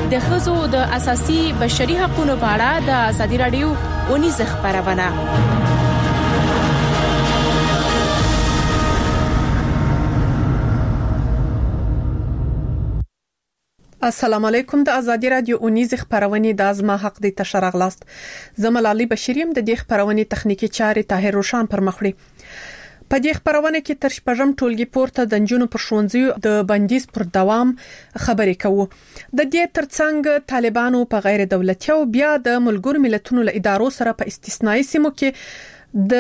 د ښځو د اساسي بشري حقوقو په اړه د ازادي رادیو اونیزه خبرونه. السلام علیکم. د ازادي رادیو اونیزه خبرونه د ازما حق د تشرغلاست. زملالي بشریم د دې خبرونه تخنیکی چارې طاهر روشان پر مخړي. په دې خبرونه کې تر شپږم ټولګي پورته د جنونو پر ښوونځیو د بندیز پر دوام خبرې کوو. د دې ترڅنګ طالبانو په غیر دولتي او بیا د ملګرو ملتونو له ادارو سره په استثنایی سیمو کې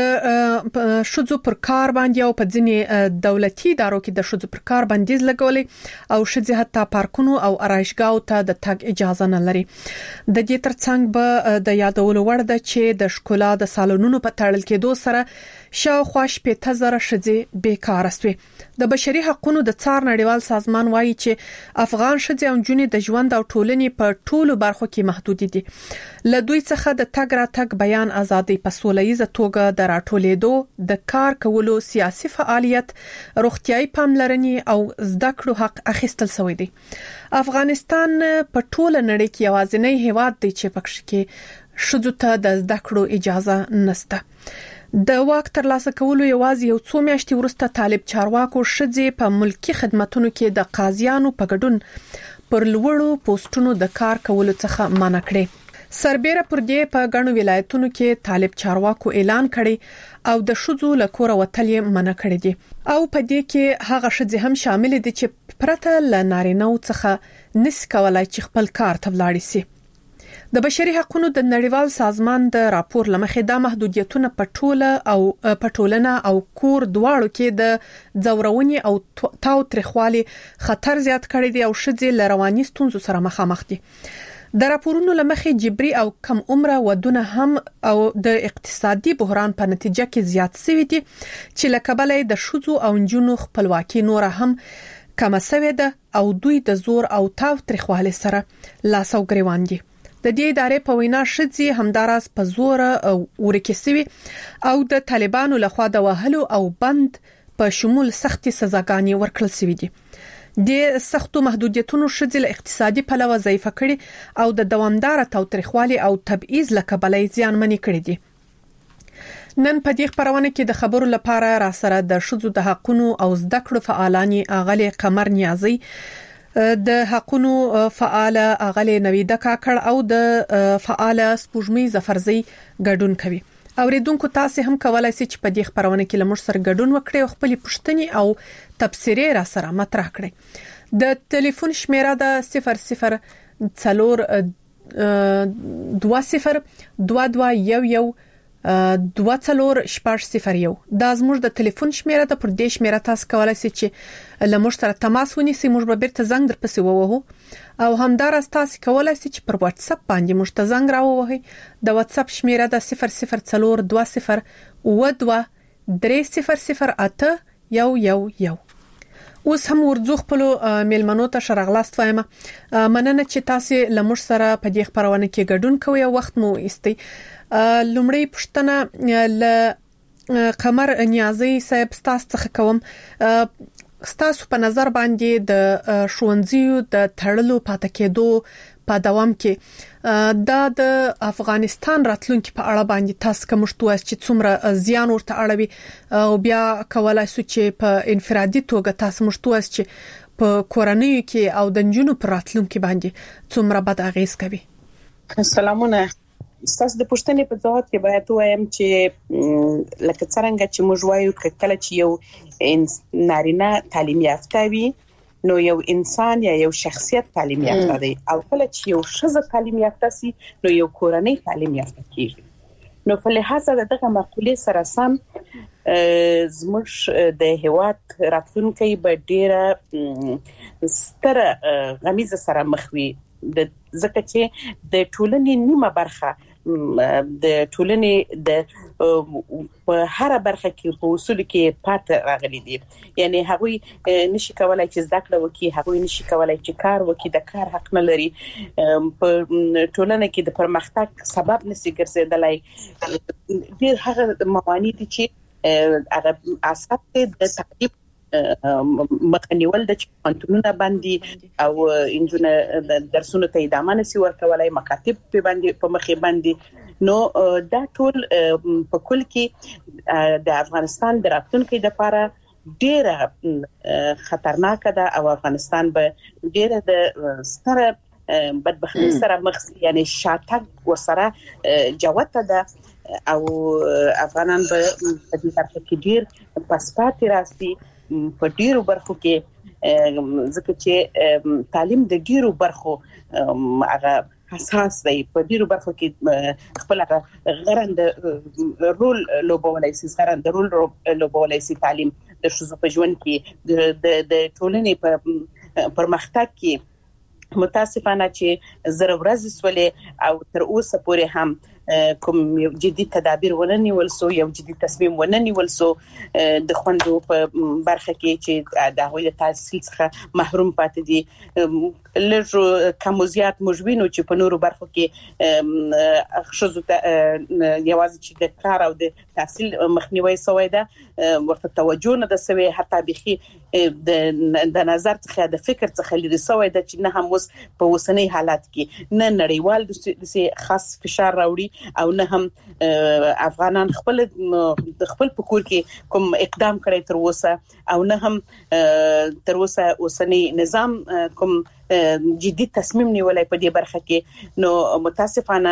د شذو پر کار باندې او په ځینې دولتي ادارو کې د شذو پر کار بندیز لګولې او شذې حتی پارکونو او آرایشګاو ته د تګ اجازه نه لري. د دې ترڅنګ به د یادولو وړ ده چې د شکولا د سالونونو په تړل کېدو سره شاوخوا 15,000 شذې بیکاره شوي. د بشري حقوقو د څار نړیوال سازمان وایي چې افغان شذې او جنې د ژوند او ټولنې په ټولو برخو کې محدود دي. له دوی څخه د تګ راتګ بیان ازادي په سولهییزه توګه د راټولېدو، د کار کولو، سیاسي فعالیت، روغتيایي پاملرنې او زده کړو حق اخیستل شوی دی. افغانستان په ټوله نړۍ کې یوازینی هیواد دی چې پکې کې شذو ته د زده کړو اجازه نشته. د واک ترلاسه کولو یوازې یو څو میاشتې وروسته طالب چارواکو شذې په ملکی خدماتو کې د قاضیانو په ګډون پر لوړو پوسټونو د کار کولو څخه منع کړي. سربېره پر دې په غنو ولایتونو کې طالب چارواکو اعلان کړي او د شذو له کور وتل منع کړي دي او په دې کې هغه شذې هم شامل دي چې پرته ل نارینه څخه نس کولای چې خپل کار ته ولاړ شي. د بشري حقوقو د نړیوال سازمان د راپور لمخې د محدودیتونو په ټولنه او کور دواړو کې د ځورونې او تاو ترخوالي خطر زیات کړی دی او شذې لرواني ستونزو سره مخامخ دي. د راپورونو لمخې جبري او کم عمره ودونه هم او د اقتصادي بحران په نتیجه کې زیات شوي دي چې لکبلې د شذو او جنونو خپلواکي نور هم کم شوی ده او دوی د زور او تاو ترخوالي سره لاس او ګریوان دي. د دې ادارې په وینا شذې همداراز په زور ورکسوي او د طالبانو لخوا د وهلو او بند په شمول سختي سزاګانې ورکړل شوې دي. د سختو محدودیتونو شذې له اقتصادي پلوه ضعیف کړي او د دوامدار تاوتریخوالي او تبعیض لکبلې زیانمنې کړي دي. نن په دې خبرونه کې د خبرو لپاره را سره د شذو د حقوقو او زده کړو فعالانی اغلی قمر نیازي، د حقونو فعال اغلی نویده کاکړ او د فعال سپوږمۍ زفرزی ګډون کوي. اوریدونکو تاسو هم کولای شئ چې په دې خبرونه کې لمر سره ګډون وکړئ او خپل پوښتنې او تبصرې را سره مطرح کړئ. د ټلیفون شمیره د 00 20 2211 2401. دا زموږ د ټلیفون شمیره ده. پر دې شمیره تاسو کولای شئ چې له موږ سره تماس ونیسئ. موږ به بیرته زنګ درپسې ووهو او همدارس تاسو کولای شئ چې پر واتس اپ باندې موږ ته زنګ راووهئ. د واتس اپ شمیره ده 0020 ودوا 300811. اوس هم ورځو خپل میلمنو ته شرغلاست وایم. مننه چې تاسو له موږ سره په دې خبرونه کې ګډون کوئ او وخت مو ایستئ. لومړی پوښتنه ل قمر نیازي صاحب تاسو څخه کوم. تاسو په نظر باندې د ښوونځیو د تړلو پاتې کېدو په دوام کې د افغانستان راتلونکي په اړه باندې تاسو کوم شتوس چې څومره زیان ورته اړوي او بیا کولای شو چې په انفرادي توګه تاسو مشتوس چې په کورنۍ کې او د جنونو پر راتلونکي باندې څومره بد اغیز کوي. سلامونه. تاسو د پوښتنې په ځواب کې باید وایم چې لکه څنګه چې موږ وایو کله چې یو نارینه تعلیم یافته وي نو یو انسان یا یو شخصیت تعلیم یافته دی او کله چې یو ښځه تعلیم یافته سي نو یو کورنۍ تعلیم یافته کیږي. نو په لحاظ دغه مقولې سره سم زموږ د هیواد راتلونکي به ډیره ستره غمیزه سره مخ وي. د ځکه چې د ټولنې نیمه برخه د ټولنې د په هر برخه کې په اصول کې پات راغلي دي. یعنی هغوی نشي کولای چې زده کړه وکړي، هغوی نشي کولای چې کار وکړي، د کار حق نه لري، په ټولنه کې د پرمختګ سبب نشي ګرځیدلای. ډېر هغه موانع دي چې هغه اساس د تعلیم مخنیول د پانتونونه باندې او انجونه درسونه ته ادامه نسی ورکولای مکاتب په باندې په مخې باندې نو دا ټول په کل کې د افغانستان د راتلونکي لپاره ډېره خطرناک ده او افغانستان به ډېره د ستره بدبختی سره مخ یعنی شاتګ وسره جوته ده او افغانان به په دې طرف کې ډېر پاسپات راسي په ډیرو برخو کې ځکه چې تعلیم د ډیرو برخو هغه حساس دی په ډیرو برخو کې خپل غرند رول لوبولای شي تعلیم د شوزو په ژوند کې د ټولنې په پرمختګ کې متاسفانه چې زره ورځې سولې او تر اوسه پورې هم کوم جدي تدابیر وننیول سو یو جدي تصمیم وننیول سو د خوندو په برخه کې چې د هغوی د تحصیل څخه محروم پاتې دي لږ کم زیات مجبینو چې په نورو برخو کې خصوصا یوازې چې د کار او د تحصیل مخنیوي سوی ده ورته توجه نه ده سوی حتی بخي د نظر څخه د فکر څخه لري سوی ده چې نه هم اوس په وسنۍ حالات کې نه نړیوال د خاص فشار راوړي او نه هم افغانان خپل پکور کې کوم اقدام کړی تر اوسه او نه هم تر اوسه اوسنی نظام کوم جدي تصمیم نیولای په دې برخه کې نو متاسفانه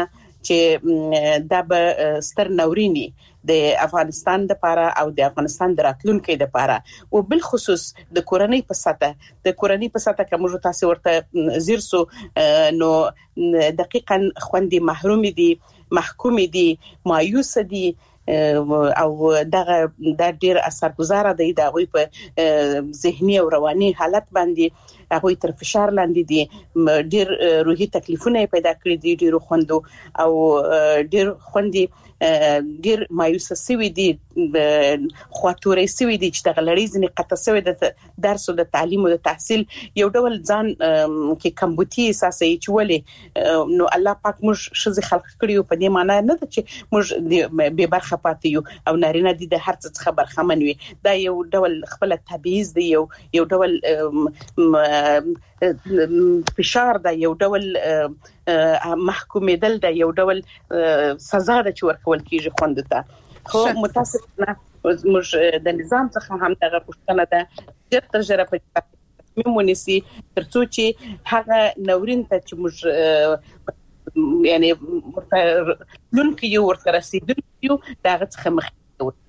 چې دا به ستر نورینی د افغانستان لپاره او د افغانستان د راتلونکي لپاره او بل خصوص د کورنۍ په ساته کوم تاسو ورته زیرسو نو دقیقاً خوندې محروم دي محکوم دي مایوس دي او دغه د ډیر اثرګذار دی د غوي په ذهني او رواني حالت باندې هغه تر فشار لاندې دي ډیر روحي تکلیفونه پیدا کړی دي ډیر خوندو او ډیر خوندې ډیر مایوس سوي دي خواتوري سوي دي چې د غلړې ځنې قطع سوي د درس او د تعلیم او د تحصیل یو ډول ځان کې کمبوتي اساسي چولې نو الله پاک موږ شزي خلق کړیو په دې معنی نه ده چې موږ به برخه پاتې یو او نارینه دي د هر څه څخه برخمن وي دا یو ډول خپل تبعیض دی یو ډول فشار دا یو ډول محکومېدل دا یو ډول سزا ده چې ورکول کیږي خوندته خو متاسفانه موږ د نظام څخه هم دغه پوښتنه ده چې تجربه په تصمیم ونیسي ترڅو چې هغه نورین ته چې موږ یعنی ورته ورته رسیدو دغه څخه مخ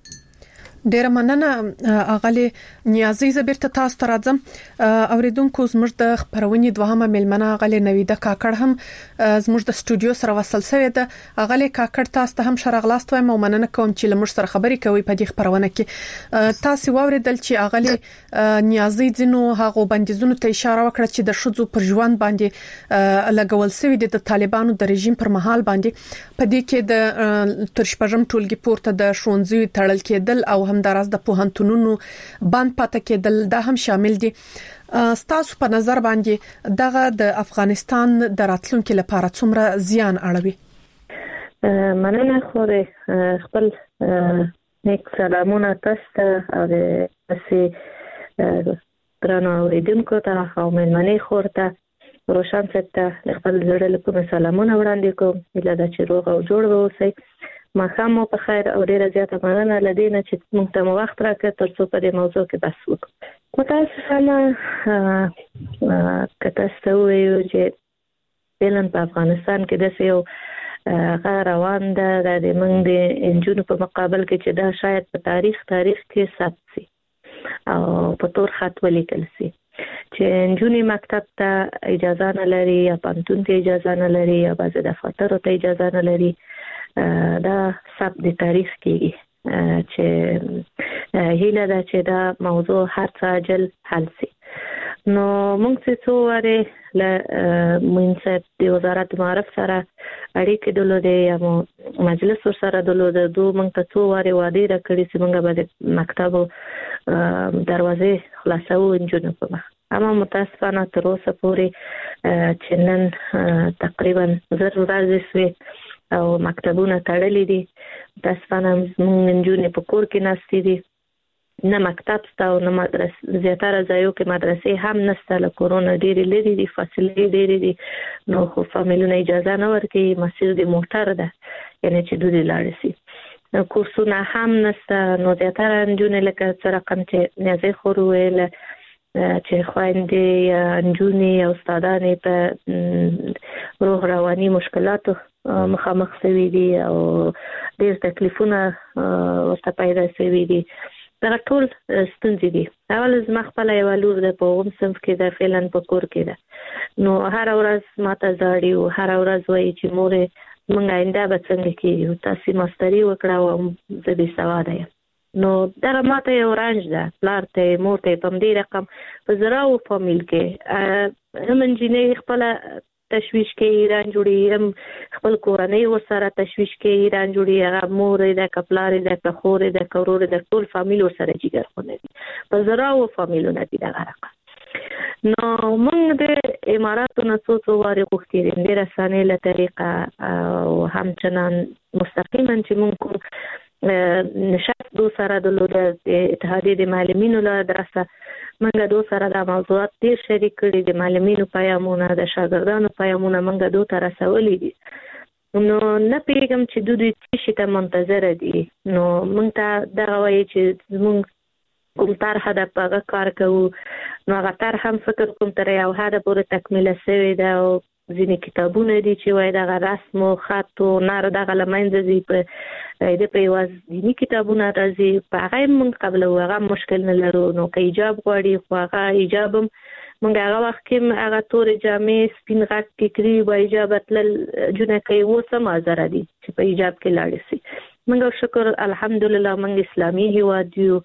ډیر مننه اغلی نیازي زبرته تاسو ته راځم اوریدونکو زموږ د خبرونې دوهمه ملمنه اغلی نویده کاکړ هم زموږ د استودیو سره وصل شوی ده اغلی کاکړ تاسو ته هم شرغلاست وایم او مننه کوم چې لمر سره خبرې کوي په دې خبرونه کې تاسو واوریدل چې اغلی نیازي ځینو هغه بندیزونو ته اشاره وکړه چې د شذو پر ژوند باندې لګول شوی د طالبانو د رژیم پر مهال باندې په دې کې د ترشپژم ټولګي پورته د شونځي تړل کېدل او همداراز د پوهنتونونو بند پاتې کېدل دا هم شامل دي ستاسو په نظر باندې دغه د افغانستان د راتلونکو لپاره څومره زیان اړوي مننه خو خپل نیک سلامونه تاسو ته او تاسو درنو اوریدونکو ته او مېلمنې خورته روشن ته خپل زړه له سلامونه وړاندې کوم اله چې روغ او جوړ اوسئ ما خام په خیر او ډیره زیاته مننه لدینه چې موږ ته وخت راکړ ترڅو په دې موضوع کې بحث وکړو متاسفانه کتاسته ویو چې بلن په افغانستان کې د یو غیر روان ده د موږ د انجونو په مقابل کې چې دا شاید په تاریخ کې ثبت شي او په تور خط ولیکل شي چې انجونی مکتب ته اجازه نه لري یا پانتون ته اجازه نه لري یا بعض دفاتر ته اجازه نه لري دا سب د تاریخ کې چې هیله ده چې دا موضوع هر څه عاجل حل شي نو موږ څه واره ل منصب د وزارت معرف سره اړیکې درلودې یا مجلس سره درلودې دوه موږ ته څو واره وعده راکړې چې موږ به مکتب دروازې خلاصو انجونو په مخ اما متاسفانه تر اوسه پورې چې نن تقریبا زر ورځې سوي او مکتبونه تړلې دي متاسفانه موږ نجونې په کور کې ناستې دي نه مکتب ستا او نه مدرسې، زیاتره ځایو کې مدرسې هم نشته، له کورونو ډېرې لرې دي، فاصلې ډېرې دي، نو خو فامیلونه اجازه نه ورکوي، مسیر د موټر ده یعنې چې دوی لاړ شي، کورسونه هم نشته. نو زیاتره نجونې لکه څه رقم چې نیازۍ خور وویل چې خویندې یا نجونې او استادانې په روح رواني مشکلاتو مخامخ شوي دي او ډېر تکلیفونه ورته پیدا شوي دي. دغه ټول ستونزې دي. اول زما خپله یوه لور ده په اووم صنف کې ده، فعلا په کور کې ده، نو هره ورځ ماته ژاړي او هره ورځ وایي چې مورې موږ آینده به څنګه کېږو، تاسې ماستري وکړه او زه بې سواده یم. نو دغه ماته یو رنج ده، پلار ته مور ته په همدې رقم په زراو فامیل کې هم انجینۍ خپله تشویش کوي، ایران جوړي، هم خپل کورنۍ ورسره تشویش کوي، ایران جوړي، هغه مور ده که پلار ده که خور ده که ورور ده، ټول فامیل ورسره جګر خونه دي، په زراو فامیلونه دي دغه رقم. نو موږ د اماراتو نه څو وارې غوښتي دي ډېر اسانۍ له طریقه او همچنان مستقیما چې موږ کوم نشست دو سره د اتحادیې د معلمینو له درسه منګه دو سره د موضوعات ډېر شریک کړي، د معلمینو پیامونه د شاګردانو پیامونه منګه دو ته رسولي دي. نو نه پوهېږم چې دوی څه شي ته منتظره دي. نو موږ ته دغه وایي چې زموږ کوم طرحه ده په هغه کار کوو، نو هغه طرحه هم فکر کوم تر یو حده پورې تکمیله شوې ده او ځینې کتابونه دي چې وایي دغه رسم و خط و نر دغه له منځه ځي، په یوازې دیني کتابونه راځي، په هغه یې موږ قبلوو، هغه مشکل نه لرو. نو که ایجاب غواړي خو هغه ایجاب هم موږ هغه وخت کې هغه تورې جامې سپین غټ ټیکري با ایجابه تلل جونکۍ اوس هم حاضره دي چې په ایجاب کې لاړې شي. موږ شکر الحمدلله موږ اسلامي هیواد یو،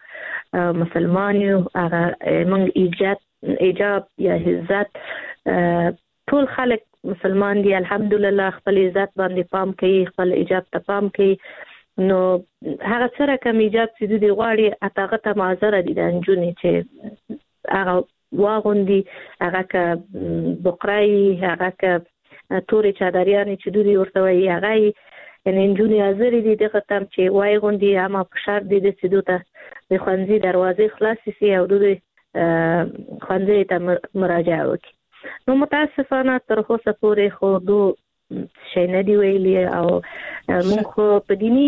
مسلمان یو، هغه موږ ایجاب یا عزت ټول خلک مسلمان دي الحمدلله، خپل عزت باندې پام کوي، خپل ایجاب ته پام کوي. نو هغه سره کم ایجاب چې دوی غواړي هغه ته معذره دي د نجونې چې هغه واغوندي، هغه که بقرایي، هغه که تورې چادریانې چې دوی ورته وایي هغه یعنې نجونې حاضرې دي دغه ته چې وایغوندي، اما په شرط دی داسې دوی ته د ښوونځي دروازې خلاصې شي او دوی ښوونځي ته مراجعه وکړي. نو متاسفانه تر اوسه پورې خو دو شی نه دی ویلي او موږ خو په دیني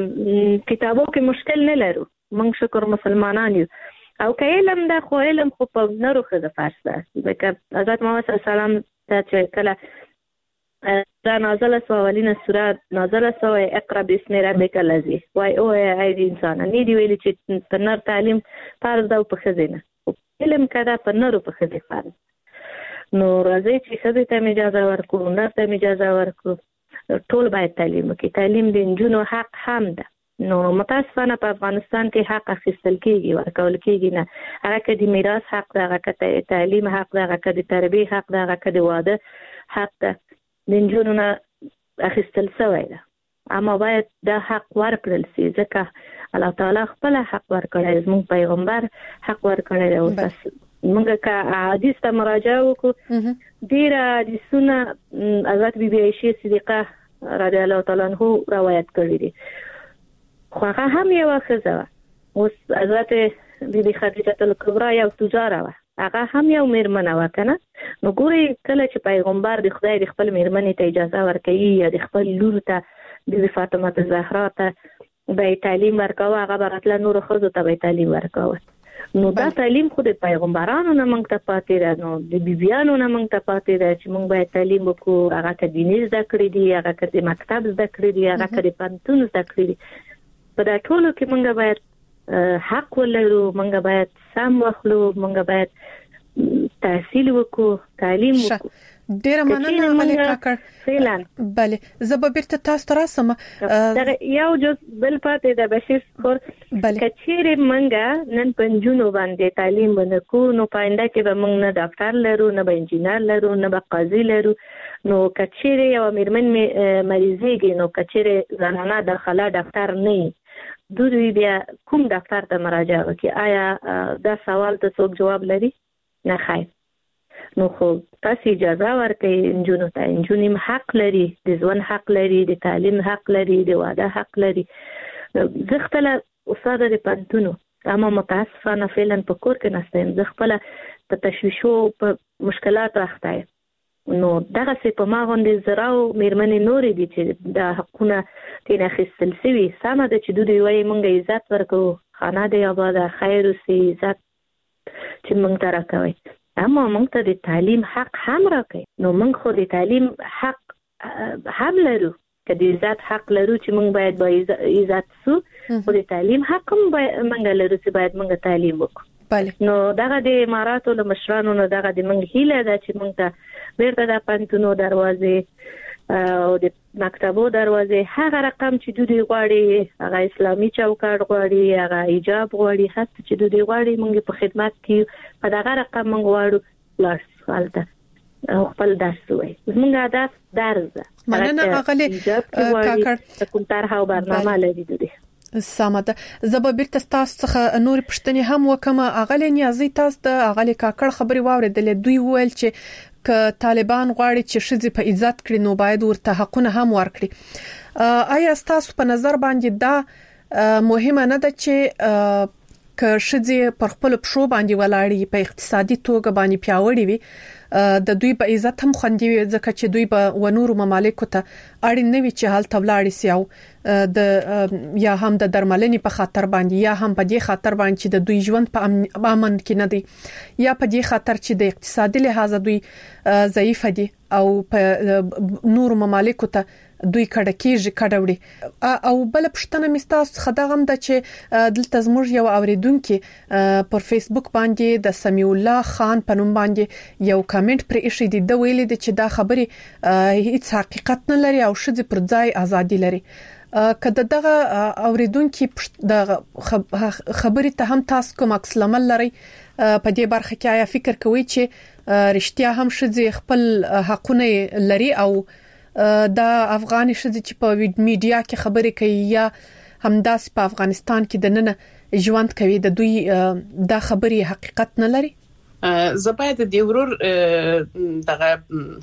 کتابو کې مشکل نه لرو، موږ شکر مسلمانان یو. او که علم ده خو علم خو په نرو ښځه فرض ده، ځکه حضرت محمد صلی الله علیه وسلم ته چې کله دا نازله سوه اولینه سوره نازله سوه اقرا باسم ربک الذی، وایي اوه ای د انسانه نه دی ویلي چې په نر تعلیم فرض ده او په ښځې نه، علم که ده په نرو په ښځې فرض. نو راځي چې ښځې ته اجازه ورکړو، نر ته اجازه ورکړو، ټول باید تعلیم وکړي. تعلیم د نجونو حق هم ده. نو متاسفانه په افغانستان کې حق اخیستل کېږي، ورکول کېږي نه. هغه که د میراث حق ده، هغه که د تعلیم حق ده، هغه که د تربیې حق ده، هغه که د واده حق ده، د نجونو نه اخیستل شوی ده. اما باید دا حق ورکړل شي، ځکه الله تعالی خپل حق ورکړی، زموږ پیغمبر حق ورکړی دی. موږ که حدیث ته مراجعه وکړو، ډېر حدیثونه حضرت بی بی عایشې صدیقه رضی الله تعالی عنها روایت کړي دي، خو هغه هم یوه ښځه وه. اوس حضرت بی بی خدیجه الکبرا یو تجاره وه، هغه هم یو میرمنه وه که نه. نو ګورئ کله چې پیغمبر د خدای د خپل میرمنې ته اجازه ورکوي یا د خپل لور ته بی بی فاطمه الزهرا ته به تعلیم ورکوه، هغه به راتله نورو ښځو ته به تعلیم ورکوه. نو دا تعلیم خو د پیغمبرانو نه موږ ته پاتې ده، نو د بیبیانو نه موږ ته پاتې ده چې موږ باید تعلیم وکړو. هغه که دیني زده کړې دي، هغه که د مکتب زده کړې دي، هغه که د پوهنتون زده کړې دي، په دا ټولو کې موږ باید حق ولرو، موږ باید سم واخلو، موږ باید تحصیل وکړو، تعلیم وکړو. ډیره مننه ملک کاکړ. فعلا بله زه به بیرته تاسو ته راسم. یو جز بل پاتې د بشیر خور کچېرې منګه نن پنځونو باندې تعلیم ونکو، نو پاینده کې به موږ نه ډاکټر لرو، نه به انجینر لرو، نه به قاضي لرو. نو کچېرې یو میرمن مریضېږي، نو کچېرې زنانه داخله ډاکټر نه دوی بیا کوم ډاکټر ته مراجعه وکړي؟ آیا دا سوال ته څوک جواب لري؟ نه خیر. نو خو تاسو اجازه ورکړئ نجونو ته، نجونې حق لري، د ژوند حق لري، د تعلیم حق لري، د واده حق لري. زه خپله استاده د پوهنتونو اما متاسفانه فعلا په کور کې نستم زه خپل په تشویشو په مشکلات راخته نو دغه څه په ما غونډې زراو مېرمنې نورې دي چې د حقونه تینا خستل سوي سمه د چې دوی وایي مونږه عزت ورکو خانه دی آباد خیر او سي عزت چې مونږ ته راکوي اما مونږ ته د تعلیم حق هم راکوي نو مونږ خو د تعلیم حق هم لرو که د عزت حق لرو چې مونږ باید با عزت سو خو د تعلیم حق هم مونږ لرو چې باید مونږ تعلیم وکړو نو دغه د اماراتو له مشرانو نو دغه د مونږ هیله ده چې مونږ ته بیرته د پانتونو دروازې او د مکتبو دروازې هغه رقم چې دوی غواړي هغه اسلامي چوکاټ غواړي هغه حجاب غواړي هڅه چې دوی غواړي مونږ په خدمت کې په دغه رقم مونږ غواړو لاس حالته خپل درس وای زموږ هدف درس مننه اغلی کاکړ کوم طرحه او برنامه لري دوی سمده زبا بیرته تاسو څخه نور پښتنې هم وکم اغلی نیازي تاسو د اغلی کاکړ خبري واوریدل دوی ویل چې ک طالبان غواړي چې شذ په عزت کړي نو باید ورته حقونه هم ورکړي آیا تاسو په نظر باندې دا مهمه نه ده چې ک شذ پر خپل پښو باندې ولاړی په اقتصادي توګه باندې پیاوړي وي د دوی په عزت هم خوندي وي ځکه چې دوی په ونورو ممالکو ته اړین نه وي چې حال تولاړي سیاو د یا هم د درملنې په خاطر باندې یا هم په دې خاطر باندې چې د دوی ژوند په امن کې نه دی یا په دې خاطر چې د اقتصادي لحاظ دوی ضعیف دي او په نورو ممالکو ته دوی کډوړي او بل پښتنه مستاس خداغم د چې دلته زموږ یو اوریدونکو پر فیسبوک باندې د سمیع الله خان په نوم باندې یو کمنټ پر ایشي دي د ویلي دي چې دا خبري هیڅ حقیقت نه لري او شذ پر ځای ازادي لري کله دغه اوریدونکو د خبري ته هم تاسو کوم عکس العمل لري په دې برخه کې آیا فکر کوئ چې رښتیا هم شذ خپل حقونه لري او دا افغاني شذ چې په میډیا کې خبرې کوي یا همداس په افغانستان کې د نن ژوند کوي د دوی دا خبري حقیقت نه لري زباید د ورور دغه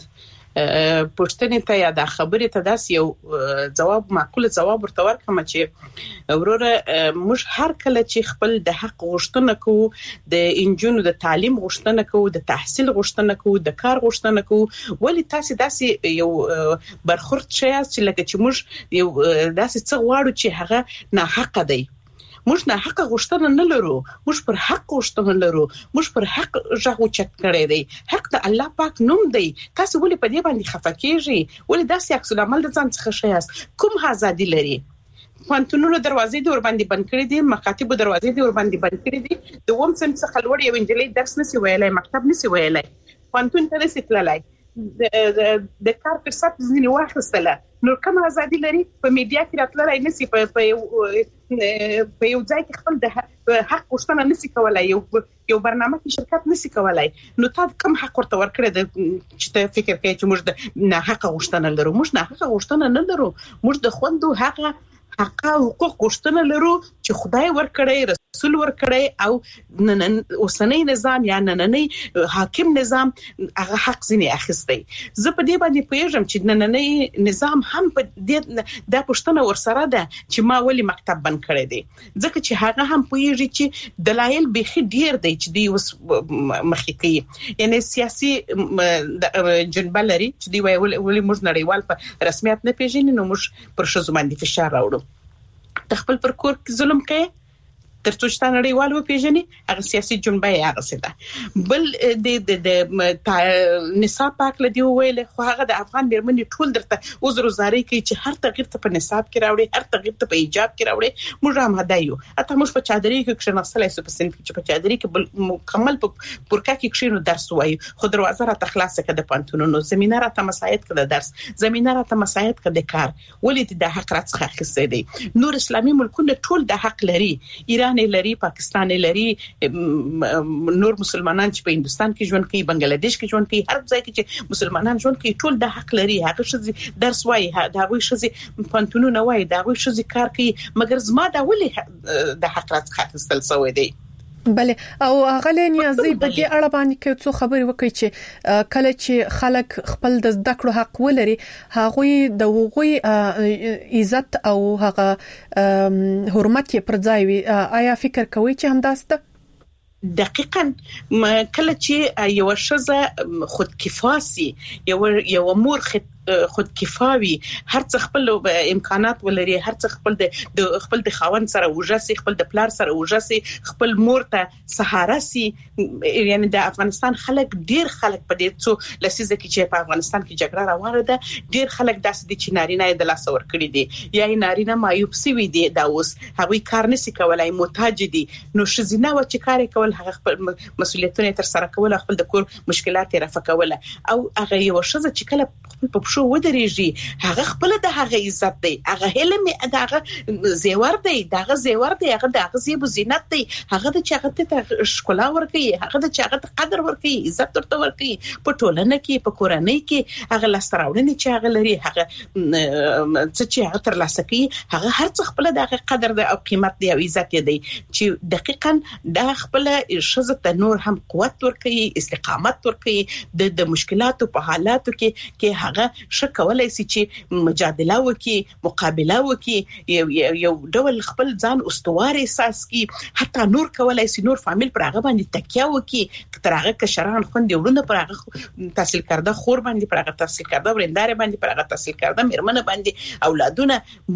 پښتنې ته یا د خبرې ته داس یو جواب معقول جواب ورته ورکړم چې وروره موږ هر کله چې خپل د حق غوښتنه کوو د انجونو د تعلیم غوښتنه کوو د تحصیل غوښتنه کوو د کار غوښتنه کوو ولی تاسو داسې یو برخورد شي چې لکه چې موږ یو داسې څه غواړو چې هغه نه حق دی موږ نه حق غوښتنه نه لرو موږ پر حق غوښتنه لرو موږ پر حق ژغو چت کړی دی حق د الله پاک نوم دی تاسو ولې په دې باندې خفه کیږئ ولې داسې عکس العمل د ځان څخه شیاست کوم ازادي لري پانتونونو دروازې دی ور باندې بند کړې دي مکاتب دروازې دی ور باندې بند کړې دي د ووم سم څخه لوړ یو انجلۍ درس نسی ویلای مکتب نسی ویلای پانتون ته نسی تللای د کار فرصت ځینې واخستله نو کوم ازادي لري په میډیا کې راتلای نسی په یو ځای کې خپل د حق غوښتنه نسی کولای یو برنامه کې شرکت نسی کولای نو تاسو کوم حق ورته ورکړی د چې ته فکر کوي چې موږ د نه حق غوښتنه لرو موږ نه حق غوښتنه نه لرو موږ د خوندو حق حقوق غوښتنه لرو چې خدای ورکړی رسول ورکړی او نن اوسنۍ نظام یا نننۍ حاکم نظام هغه حق ځنی اخیستی زه په دې باندې پوهیږم چې نننۍ نظام هم په دې د پښتنه ورسره ده چې ما ولې مکتب بند کړی دی ځکه چې هغه هم پوهیږي چې دلایل به ډیر دی چې دی وس مخکې کوي یعنی سیاسي جنبه لري چې دی ولې موږ نړیوال په رسمیت نه پیژنې نو موږ پر شذ باندې فشار راوړو خپل پر کور ظلم کوي ترڅو چې نړیوال و پیژنې هغه سیاسي جنبه یې هغه څه ده بل د نصاب پاک لدی ویل خو هغه د افغان بیرمنې ټول درته عذر زاري کوي چې هر تغییر ته په نصاب کې راوړي هر تغییر ته په ایجاب کې راوړي موږ هم هدايو اته موږ په چادرې کې کښناستلای سو په سن کې په چادرې کې مکمل په پورکا کې کښینو درس وایو خو دروازه را تخلاصه کړه د پانتونونو زمينه را ته مساعد کړه درس زمينه را ته مساعد کړه د کار ولې د حق راڅخه خسته دي نور اسلامي ملکونه ټول د حق لري ایران لري پاکستان لري نور مسلمانان چې په هندستان کې ژوند کوي بنگلاديش کې ژوند کوي هر ځای کې چې مسلمانان ژوند کوي ټول د حق لري هغه شې درس وایي دا وایي شې پانتونونه وایي دا وایي شې کار کوي مګر زما دا ولې د حق راڅخه خپل سوې دی بله او غلې نیازي په دې اړه باندې کې څو خبرې وکړي چې کله چې خلک خپل د زده کړو حق ولري هغه د هغوی عزت او هغه حرمت یې پر ځای وي آیا فکر کوي چې همداسته دقیقاً کله چې یو شزه خودکفاسي یو امور خودکفاوي هر څه خپل امکانات ولري هر څه خپل د خاوند سره وجاسي خپل د پلار سره وجاسي خپل مور ته سهارا سي یعنی د افغانستان خلک ډیر خلک په دې څو لسیزه کې چې په افغانستان کې جګړه روانه ده ډیر خلک داسې دي چې نارینه د لاس ور کړی دي یا نارینه مایوب سوي دي دا اوس هغوی کار نشي کولای محتاج دي نو شزینه و چې کار کول هغه خپل مسولیتونه تر سره کول خپل د کور مشکلات رفع کول او هغه یو شزه چې کله په شو ودرېږي هغه خپل د هغه عزت دی هغه علم هغه زیور دی هغه زیب زینت دی هغه د چاغت ته ښکلا ورکي هغه د چاغت قدر ورکي عزت ورته ورکي په ټولنه کې په کورنۍ کې هغه لاسراوړنې چې هغه لري هغه چې هغه تر لاسه کوي هغه هر څه خپل د قدر او قیمت دی او عزت دی چې دقیقاً د خپل شزه ته نور هم قوت ورکي استقامت ورکي د مشکلاتو په حالاتو کې هغه شکولای سي چې مجادله وکي مقابله وکي یو ډول خپل ځان استوار احساس کی حتی نور کولای سي نور فامیل پر هغه باندې تکیه وکي تر هغه کشران خوند ورونه پر هغه تحصیل کرده خور باندې پر هغه تحصیل کرده ورندار باندې پر هغه تحصیل کرده مرمنه باندې اولادونه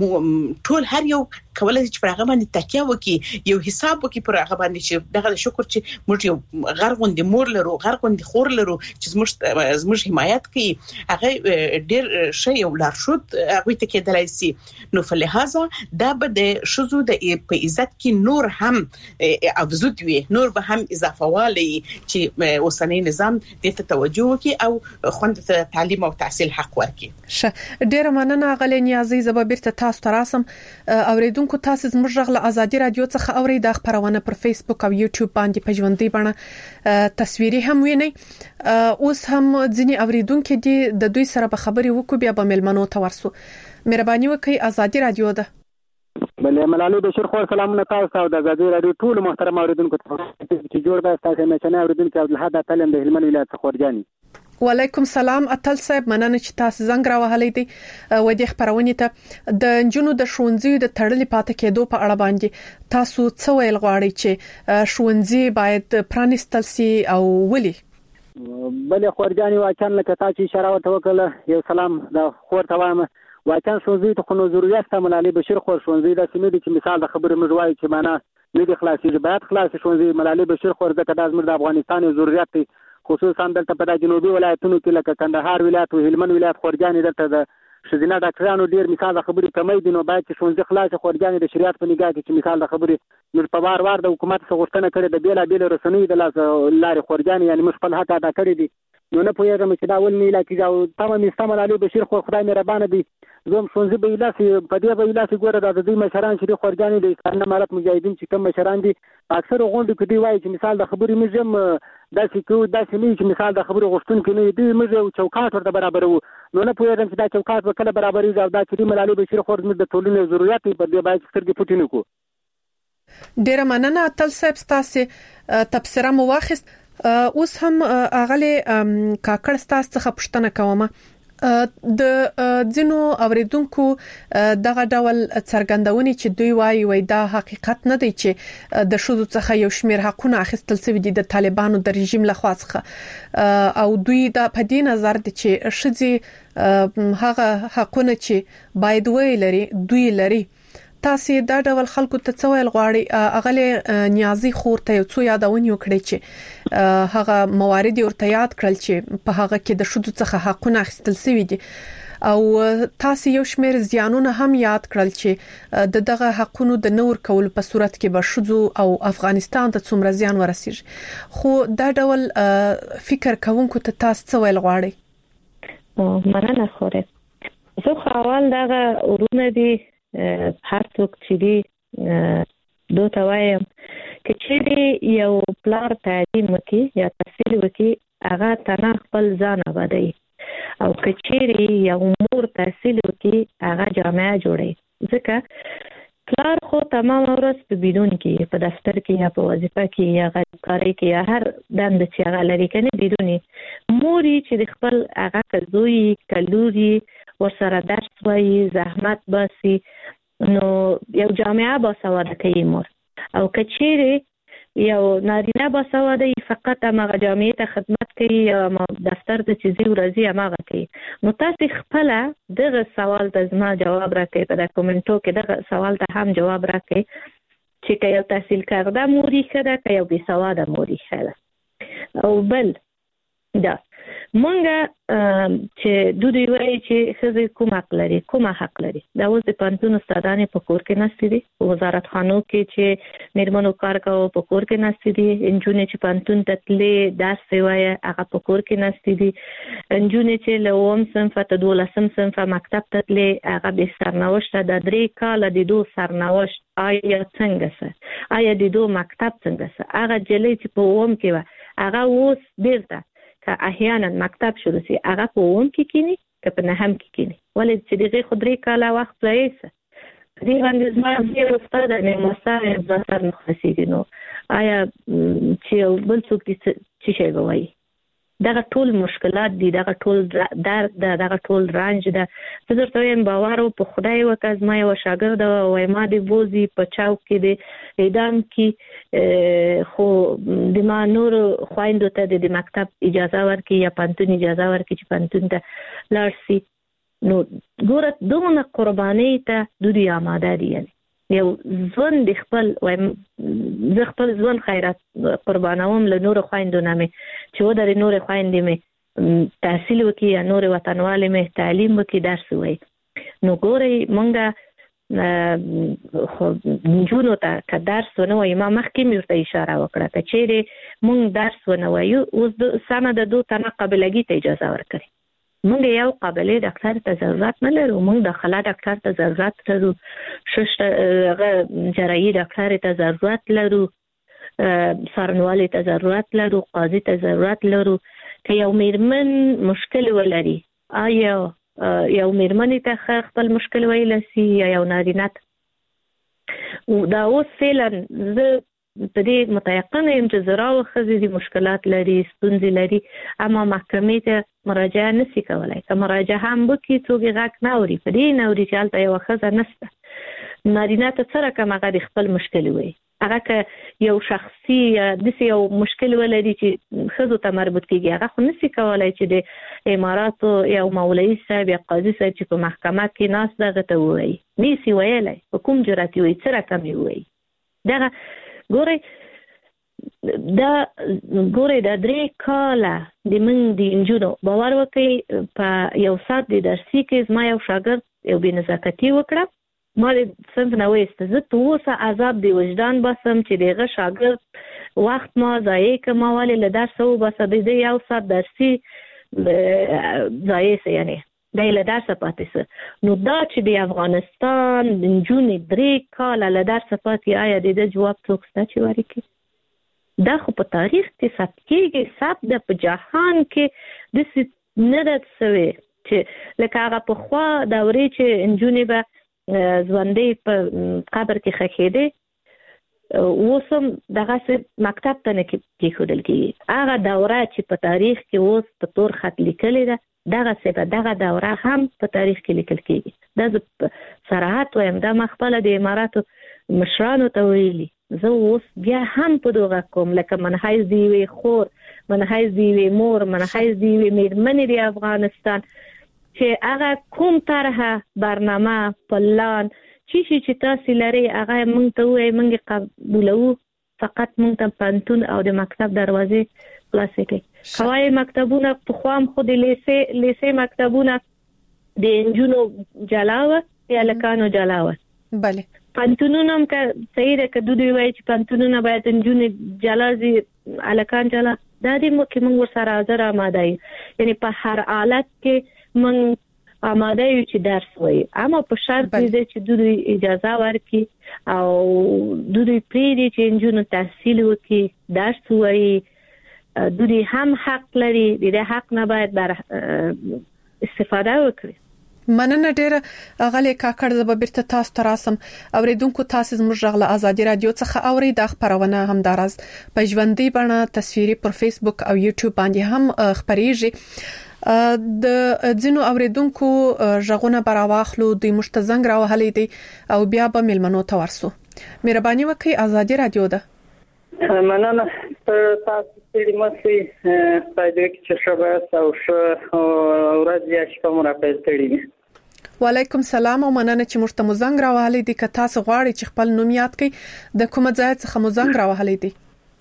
ټول هر یو کولای چې پر هغه باندې تکیه وکي یو حساب وکي پر هغه باندې چې دغه شکر چې موږ یو غرغوند مور لرو غرغوند خور لرو چې زموږ حمایت کوي هغه ډیر شی او لارښود هغه ته کېدلای شي نو فلهذا دا به د شذو د په عزت کې نور هم افزود وي نور به هم اضافه والی چې اوسنۍ نظام دې ته توجه وکړي او خوند تعلیم او تحصیل حق ورکړي ډیر مننه غلې نیازي زبرته تاسو تراسم اوریدونکو تاسو زموږ غل ازادي رادیو څخه اوري د خبرونه پر فیسبوک او یوټیوب باندې په ژوندۍ بڼه تصویري هم ویني اوس هم ځینی اوریدونکو دي د دوی سره په خبري وکړو بیا به ملمنو ته ورسو مهرباني وکړئ ازادي رادیو ده بلې ملالي بشیر خور سلامونه تاسو او د ازادي رادیو ټول محترم اوریدونکو ته چې جوړ به تاسو نه چنه اوریدونکو عبدالحد اتلم د هلمند ولایت څخه ورجاني وعلیکم سلام اتل صاحب مننه چې تاسو زنګ راوهلې دي و دې خبرونه ته د جنونو د شونځي د تړلې پاتې کېدو په اړه باندې تاسو څه ویل غواړئ چې شونځي باید پرانستل سي او ولي بلې خورجاني واچن لکه تاسو اشاره وکړه یو سلام د خور ته وایم واچن شونځي ته خو نو ضرورت ته ملالي بشیر خور شونځي د سیمې چې مثال د خبرې مجوای چې معنا نه دي خلاصي باید خلاص شونځي ملالي بشیر خور د زموږ د افغانستان ضرورت دی خصوصا دلته په جنوبي ولایتونو کې لکه کندهار ولایت او هلمند ولایت خورجاني دلته د شذینه ډاکټرانو ډیر مثال د خبرې کمی دي نو باید چې شونځي خلاص خورجاني د شریعت په نگاه کې چې مثال د خبرې نور په وار د حکومت څخه غوښتنه کړې د بیل رسنۍ د لارې خورجاني یعنی مخ په حق ادا کړې دي نو نه پوهیږم چې دا ول نه لکه دا تمام استعمال علي بشیر خو خدای مهربانه دي زوم شونځي به لاسي په دې به لاسي ګوره د دې مشران چې خورجاني د اسلام امارت مجاهدین چې کوم مشران دي اکثر غونډو کې دی وایي چې مثال د خبرې مزم داسې نه چې مثال د خبرې غوښتون کې نه دی موږ چوکاټ ورته برابر وو نو نه پوهیږم چې دا چوکاټ وکړه برابرې او دا چې ملالي بشیر خور د ټولنې ضرورت په دې باید سترګې پټې نه کو ډیر مننه اتل صاحب تاسو تبصره مو واخیست اوس هم اغلی کاکړ تاسو څخه پوښتنه کوم د ځینو اوریدونکو دغه ډول څرګندونې چې دوی وایي دا حقیقت نه دی چې د شذو څخه یو شمیر حقونه اخیستل شوی دي د طالبانو د رژیم لخوا څخه او دوی د پدې نظر دي چې شذي هغه حقونه چې باید ویلري دوی لري تاسو دا ډول خلکو ته څه ویل غواړي اغلی نیازي خور ته یو څو یادونه وکړي چې هغه موارد ورته یاد کړل چې په هغه کې د شذو څخه حقونه اخیستل شوی دي او تاسو یو شمیر زیانونه هم یاد کړل چې دغه حقونو د نور کول په صورت کې به شذو او افغانستان ته څومره زیان ورسیږي خو دا ډول فکر کوونکو ته تاسو څه ویل غواړي مننه خوره زه اول دغه ورونه دي هر څوک چې دی دوته وایم چې یو پلار تعلیم وکي یا تحصیل وکي هغه تنه خپل ځان آبادوي او کچېری یو مور تحصیل وکي هغه جامعه جوړي ځکه پلار خو تمام ورځ په بیرون کې په دفتر کې یا په وظیفه کې یا غړي کې یا هر دند چې هغه لري کنه بیرونی موري چې خپل هغه کزوی کلوري ورسره درس وایي زحمت باسي نو یو جامعه باسواده کوي مور او کچېره یو نارینه باسواده فقط هغه جامعه ته خدمت کوي یا دفتر ته چې زی ورځي هغه کوي نو تاسو خپل دغه سوال ته زما جواب راکړئ په کومنټو کې دغه سوال ته هم جواب راکړئ چې یو تحصیل کرده موري خده که یو بې سواده موري خده او بل دا مونږه چې دوی وایي چې ښځې کوم حق لري دا اوس د پوهنتون استادانې په کور کې ناستې دي وزارت خانو کې چې میرمنو کار کوي په کور کې ناستې دي نجونې چې پوهنتون ته تللې درس وایي هغه په کور کې ناستې دي نجونې چې له 9 صنف ته 12 صنف مکتب ته تللې هغه به سرنوشت د 3 کال د 2 سرنوشت آیا څنګه آیا د 2 مکتب څنګه هغه جلې چې په ووم کې و هغه اوس بیرته که احیانا مکتب شروع سي هغه په ووم کې کینی که په نهم کې کینی ولې چې دغه خدري کاله وخت ځایسه دې باندې زما یو استاد نه مساعد ځاتر مخسیږي نو آیا چې بل څوک چې شي وایي دغه ټول مشکلات دي دغه ټول درد دغه ټول رنج ده زه درته وایم باور په خدای وکړ ما یو شاګرد وای ما د بوزي په چاو کې د اعدام کې خو د ما نور خويندو ته د مکتب اجازه ورکړي یا پانتون اجازه ورکړي چې پانتون ته لاړ شي نو ګوره دونه قرباني ته دوی آماده دي یو ځوان د خپل زه خپل ځوان خیرات قربانوم له نور خويندو نه مې چې و درې نور خويندې مې تحصیل وکړي یا نور وطنوالې مې تعلیم وکړي درس وایي نو ګورئ مونږه خو نجونو ته که درس ونه وایي ما مخکې مې ورته اشاره وکړه که چیرې مونږ درس ونه وایو اوس سمه د 2 تنه قابلګي ته اجازه ورکړي مونږ یو قابلیت ډاکټر ته ضرورت نه لرو مونږ داخله ډاکټر ته ضرورت لرو جراحي ډاکټر ته ضرورت لرو سرنوالي ته ضرورت لرو قاضي ته ضرورت لرو که یو میرمن مشکل ولري آیا یو میرمن ته خپل مشکل ویل سي یا یو نارینه دا اوس فعلا زه په دې متيقنه یم چې زراو خزي دي مشکلات لري ستونزې لري اما محکمې ته مراجعه نشي کولای که مراجعه هم وکړي څوک غږ نه اوري په دې نه اوري چې هلته یو ښځه نشته نارینه ته څه رقم هغه د خپل مشکل وایي هغه که یو شخصي داسې یو مشکل ولري چې ښځو ته مربوط کېږي هغه خو نشي کولای چې د اماراتو یو مولوي صاحب یا قاضي صاحب چې په محکمه کې ناست دغه ته ووایي نشي ویلی په کوم جرأت وایي څه رقم یې وایي دغه ګورئ دا 3 کاله د موږ د انجونو باور وکړئ په یو ساعت د درسي کې زما یو شاګرد یو بې نزاکتي وکړه ما د صنف نه وایسته زه تر اوسه عذاب د وجدان باسم چې دغه شاګرد وخت ما ضایع کړم ولې له درسه وباسه د یو ساعت درسي ضایع سه یعنی دا له درسه پاتې سه نو دا چې د افغانستان د نجونې 3 کاله له درسه پاتې آیا د جواب څوک شته چې ورکړي دا خو په تاریخ کې ثبت کېږي ثبت د په جهان کې داسې نه ده سوی چې لکه هغه پخوا دورې چې نجونې به ژوندۍ په قبر کې ښخېدې اوس هم دغسې مکتب ته نه کېښودل کېږي هغه دوره چې په تاریخ کې اوس په تور خط لیکلې ده دغسې به دغه دوره هم په تاریخ کې لیکل کېږي دا زه صراحت وایم دا ما خپله د اماراتو مشرانو ته ویلي زه اوس بیا هم په دغه کوم لکه منحیز د یوې خور منحیز د یوې مور منحیز د یوې میرمنې د افغانستان چې هغه کوم طرحه برنامه پلان چې تاسو لري هغه موږ ته وایي موږ قبولو فقط موږ ته پانتون او د مکتب دروازې خلاصې کړي هوایي مکتبونه په خوام خو د لیسې مکتبونه د انجونو جلاوه یا لکانو جلاوه بله پانتونونه هم که صحیح ده که دوی وایي چې پانتونونه باید انجونې جلازي الکان جلا دا دې موږ ورسره حاضر آماده یو یعنی په هر حالت کې موږ آماده یو چې درس وایي اما په شرط دې چې دوی اجازه ورکړي او دوی پرېږدي چې انجونو تحصیل وکړي درس وایي دوی هم حق لري د حق نه باید بر استفاده وکړي مننه ډیره غلې کاکړ زب بیرته تاسو ته راسم اوریدونکو تاسو زموږ غږ له ازادي رادیو څخه اوري د خبرونه هم دراز په ژوندۍ بڼه تصویري پر فیسبوک او یوټیوب باندې هم خبريږي د ځینو اوریدونکو ژغونه براواخلو د مشتزنګ راوهلې دي او بیا به ملمنو ته ورسو مهرباني وکړئ ازادي رادیو ده مننه تاسو ستړي مشئ پدې کې چې شبه او ورځ یا شپه مو راپېستړي وعلیکم السلام او مننه چې موږ ته مزنګ راوهلې دي که تاسو غواړئ چې خپل نوم یاد کړئ د کومه ځای څخه مزنګ راوهلې دي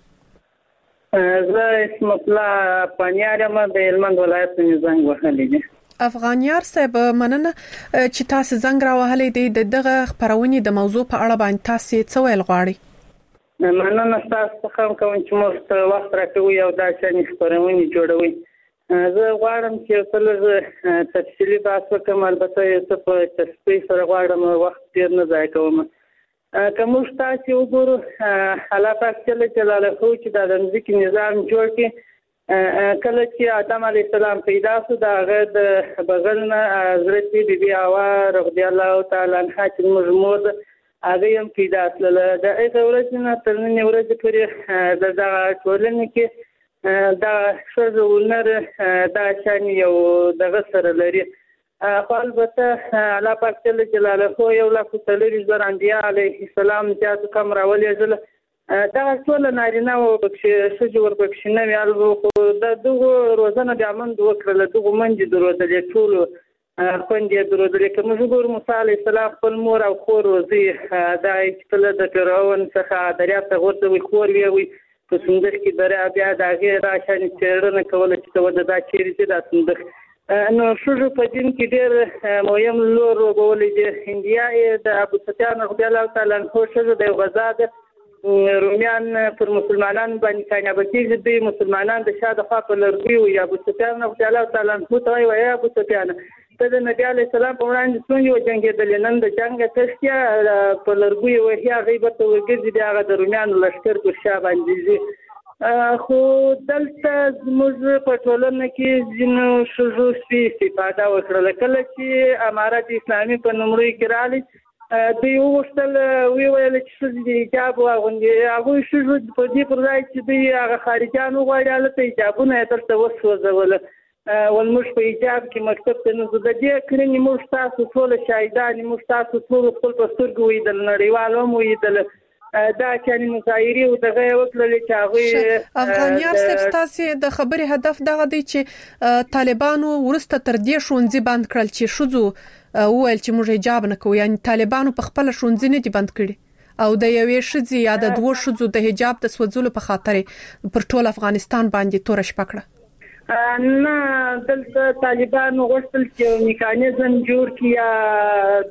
زه اسم الله پنیارم د هلمند ولایت مزنګ وهلې دي افغانیار صاحب مننه چې تاسو زنګ راوهلې دي دغه خبرونه د موضوع په اړه باندې تاسو څه ویل غواړئ مننه تاسو څخه کوم چې موږ وخت راکوي او دا چې خبرونه جوړوي زه غواړم چې تل تفصیلی بحث وکم البته څه په تفصیل سره غواړم وخت ډیر نه ضایع کوم کوم تاسو وګورو حالات چې جلاله خو چې د ځمکې نظام جوړ کړي کله چې آدم علی السلام پیدا شو دا غد بغلنا حضرت بیبي حوا رضی الله تعالی عنها چې موږ هغه هم پیدا کړل د هغه ورځې نه تر نن ورځې پورې د ټولنې کې دا شذولنر دا شان یو دغه سره لري خو البته الله پاک جلاله خو یو لا فتلری زر انبیاء علیه السلام چې کوم راولېدل دا ټول نارینه او چې سجو ورپښینه ویالو خو د دغه روزنه د امن وکړل دغه منځ درودل ټول خوندې درودل کوم زګور موسی علیه السلام خپل مور او خور روزي دا چې د فرعون څخه دریاب ته ورته وي خور وی په صندوق کې دریا بیا دا غیر راشن چیرنه کول چې دا چیرې چې دا صندوق نو شوجو په دین کې ډېر مهم لور وګولې د هندیا د ابو سفیان رضی الله تعالی عنہ شوجو د غزا د رومیان پر مسلمانانو باندې کامیاب کیږي د مسلمانانو د شاده خوا په لرګي او ابو سفیان رضی الله تعالی عنہ ته وایي ابو سفیان د نبی علی السلام په وړاندې څنګه جنگیدل نن د جنگ تشکیا په لرګي او هي غیبت ورګرځي د د رومیان لشکر په شا باندې خو دلته موږ په ټولنه کې جنو شوجو استفاده وکړل کله چې امارات اسلامي په نومړي کې راځي دوی وښتل ویل چې د حجاب واغوندي هغه شوجو په دې پر ځای چې دوی هغه خارجانو غواړي البته حجابونه ترته وسوځول ولمش په حجاب کې مکتب ته نو د دې کړنې موږ تاسو ټول شاهدان موږ تاسو ټول خپل پسترګو ویدل نړیوالو مو ویدل دا چې مظاهري او دغه وکړل چې هغه افغانیار سبستاسي د خبرې هدف دغه دی چې طالبانو ورسته تر دې شونځي بند کړل چې شوزو وویل چې موږ حجاب نه کوو یعنی طالبانو په خپل شونځي نه دي بند کړي او د یوې شذي یا د دوه شذو د حجاب د سوځولو په خاطر پر ټول افغانستان باندې تور شپکړه نه دلته طالبانو غوښتل چې میکانیزم جوړ کړي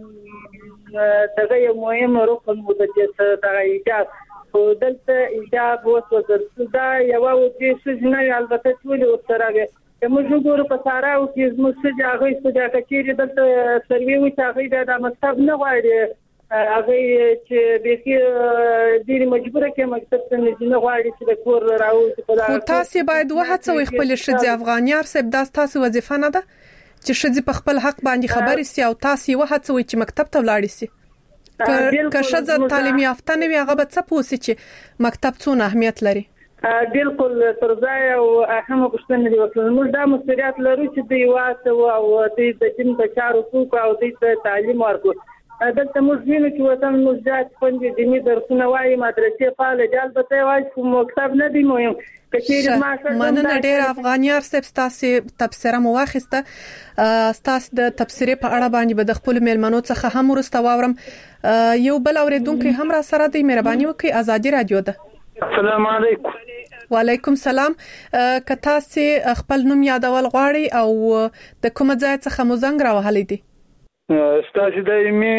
دغه یو مهم رکن و چې دغه ایجاد خو دلته ایجاب وسوځل دا یو د سجنه البته ټول سره موږ ګورو په سارا او چې موږ څه هغه څه کچېری دلته سروي و چې هغه د مکتب نه غواړي هغه چې به کې ډیر مجبوره کې مکتب ته نه غواړي چې د کور راوځي خو تاسو باید وهڅوي خپل شذ افغانیار صاحب دا تاسو وظیفه نه ده چې شذ په خپل حق باندې خبري سي او تاسو وهڅوي چې مکتب ته ولاړ سي که شذ تعلیم یافته نه وي هغه به څه پوسي چې مکتب څونه اهمیت لري بالکل ترځای او اهم پښتنه دی وکړل موږ دا مسؤلیت لرو چې دی واسه او د دین په چارو کو او د تعلیم ورکو دلته موږ وینو چې وطن موږ ځات پندې دیني درسونه وایي مدرسې فعال دي البته وایي چې مکتب نه دی مهم کچېر ما مننه ډېر افغانیار صاحب تاسو تفسیر مو واخیسته تاسو د تفسیر په اړه باندې به د خپل میلمنو څخه هم ورسته واورم یو بل اوریدونکو هم را سره دی مهرباني وکړئ ازادي رادیو ده السلام علیکم وعلیکم السلام که تاسو خپل نوم یادول غواړئ او د کوم ځای څخه مزنګ راوهلې دي ستاسو دایمي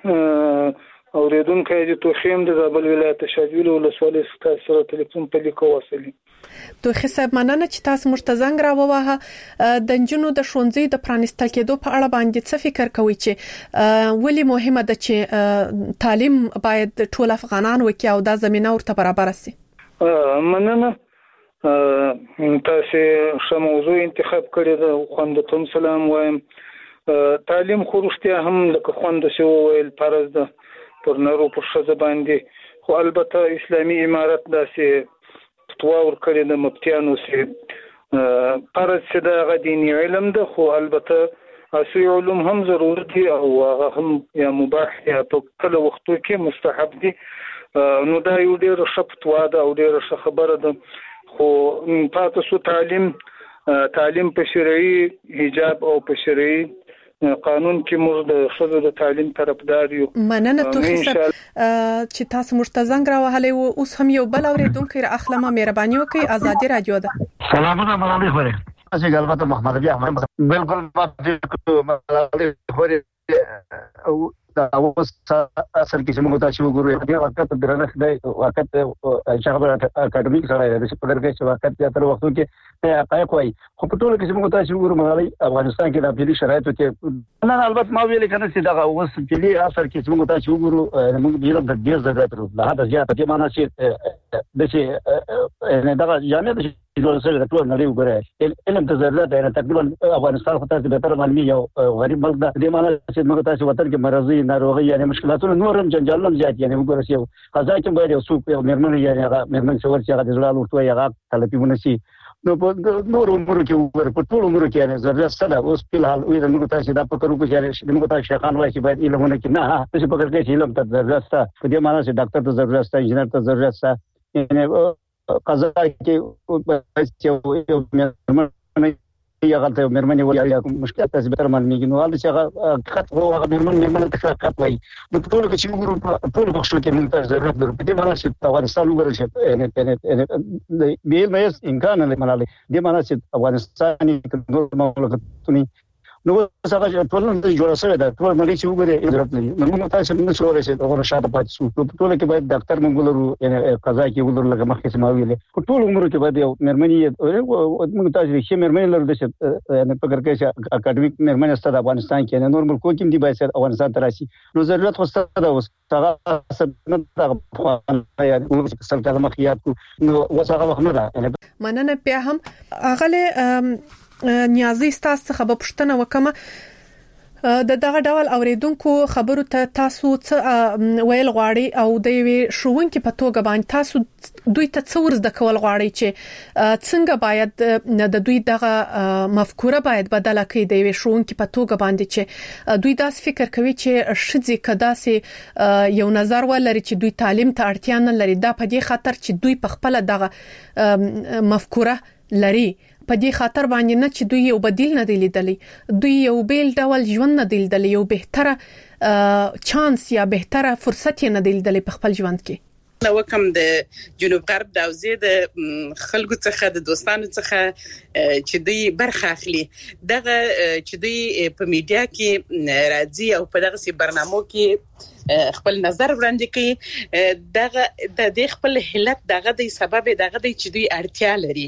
اوریدونکو د توخیم د زابل ولایت شاجویل ولسوالۍ ستاسو سره ټلیفون په لیکو وصلي توخی صاحب مننه چې تاسو مشتزنګ راووه د جنونو د شونځي د پرانستل کېدو په اړه باندې څه فکر کوي چې ولې مهمه ده چې تعلیم باید ټول افغانان وکي او دا زمينه ورته برابر شي مننه تاسو ښه موضوع انتخاب کړی ده خوندتون سلام وایم تعلیم خو رښتیا هم لکه خوند شو ویل فرض ده پر نارو پر شزه باندې، خو البته اسلامي امارت داسې فتوا ورکړې د مفتیانو سي فرض چې د غديني علم ده، خو البته اصلي علوم هم ضروري دي او هغه هم یا مباح یا په کله وختو کې مستحب دي. نو دا یو ډېر ښه فتوا ده او ډېر ښه خبره ده. خو پاتې سو تعلیم په شرعي حجاب او په شرعي قانون کې موږ د ښځو د تعلیم طرفدار یو. مننه توخي صاحب چې تاسو مرتزنګ راوهلې او اوس هم یو بل اوریدونکو را اخلمه مهرباني وکړئ. آزادي رادیو ده. سلامونه ملالي خوري اسی ګلبته محمد ربيع احمد بالکل ملالي خوري او دا اوس اصل کې چې موږ تاسو وګورو دا وخت درنه دی وخت شغله اکیډمیک سره د سپدر کې چې وخت یا تر وختو کې حقایق وایي، خو په ټول کې چې موږ تاسو وګورو ملالي افغانستان کې د پیلي شرایطو کې نه البته ما ویل کنه چې دا اوس پیلي اثر کې چې موږ تاسو وګورو موږ ډیر د ډیر ضرورت لرو له هدا زیات په معنا چې د چې نه دا جامع د جوړ سره د ټول نړۍ وګورئ علم ته ضرورت دی. تقریبا افغانستان خو تاسو به تر معلومي یو غریب ملک ده، د معنا چې موږ تاسو وطن کې مرضی ناروغي یعنی مشکلاتونه نورم جنجالونه زیات یعنی وګورئ یو قضا کې باید یو څوک یو مرمن یعنی هغه مرمن څور چې هغه د زړه لورتوي هغه طلبونه شي. نو په نور عمر کې وګورئ په ټول عمر کې یعنی ضرورت سره اوس په حال وي موږ تاسو دا فکر وکړو چې موږ تاسو شیخان وایي چې باید علمونه کې نه تاسو فکر کوئ چې علم ته ضرورت ده، په دې معنا چې ډاکټر ته ضرورت ده، انجنیر ته ضرورت ده، یعنی قضا کې یو مرمن یا غلطه مرمنه ولا یا مشکل تاسو به تر باندې نو حال چې هغه خط هغه مرمنه ته خط وایي. نو ټول کې چې موږ ټول بخښو کې موږ ضرورت لرو په دې معنا چې افغانستان وګورئ چې د بیل مېز امکان نه ملالي دې معنا چې افغانستان کې نور مملکتونه نو څنګه ټول نن جوړ شوی دا ټول ملي چې وګورئ ضرورت لري. نو موږ تاسو نه شو راځي دا شاته پاتې شو ټول کې باید ډاکټر موږ لرو یعنی قضا کې ولر لکه مخکې سم ویلې ټول عمر کې باید یو مرمنی موږ تاسو چې مرمنی لرو د یعنی فکر کوي چې اکیډمیک مرمنی ستاسو افغانستان کې نه نورمال کوم دی باید افغانستان تراشي. نو ضرورت خو ستاسو دا اوس هغه سبنه دا یعنی سلطه مخیات نو وسغه وخت نه ده. مننه بیا هم اغله نیازي ستاسو خبر پښتنه وکمه د دغه ډول اوریدونکو خبرو ته تاسو څه ویل غواړي او د یوې شوونکې په توګه باندې تاسو دوی ته څه ورزده کول غواړي چې څنګه باید د دوی دغه مفکوره باید بدله کړي د یوې شوونکې په توګه باندې چې دوی داس فکر کوي چې شذې کداسې یو نظر ولري چې دوی تعلیم ته اړتیا نه لري، دا په دې خاطر چې دوی په خپل دغه مفکوره لري، په دې خاطر باندې نه چې دوی یو بدیل نه دی لیدلی، دوی یو بیل ډول ژوند نه دی لیدلی، یو بهتره چانس یا بهتره فرصت نه دی لیدلی په خپل ژوند کې. نو کوم د جنوب غرب د اوزې د خلکو څخه د دوستانو څخه چې دوی برخه اخلي دغه چې دوی په میډیا کې راځي او په دغه سي برنامو کې خپل نظر وړاندې کوي، دغه د خپل حالت دغه د سبب دغه د چې دوی اړتیا لري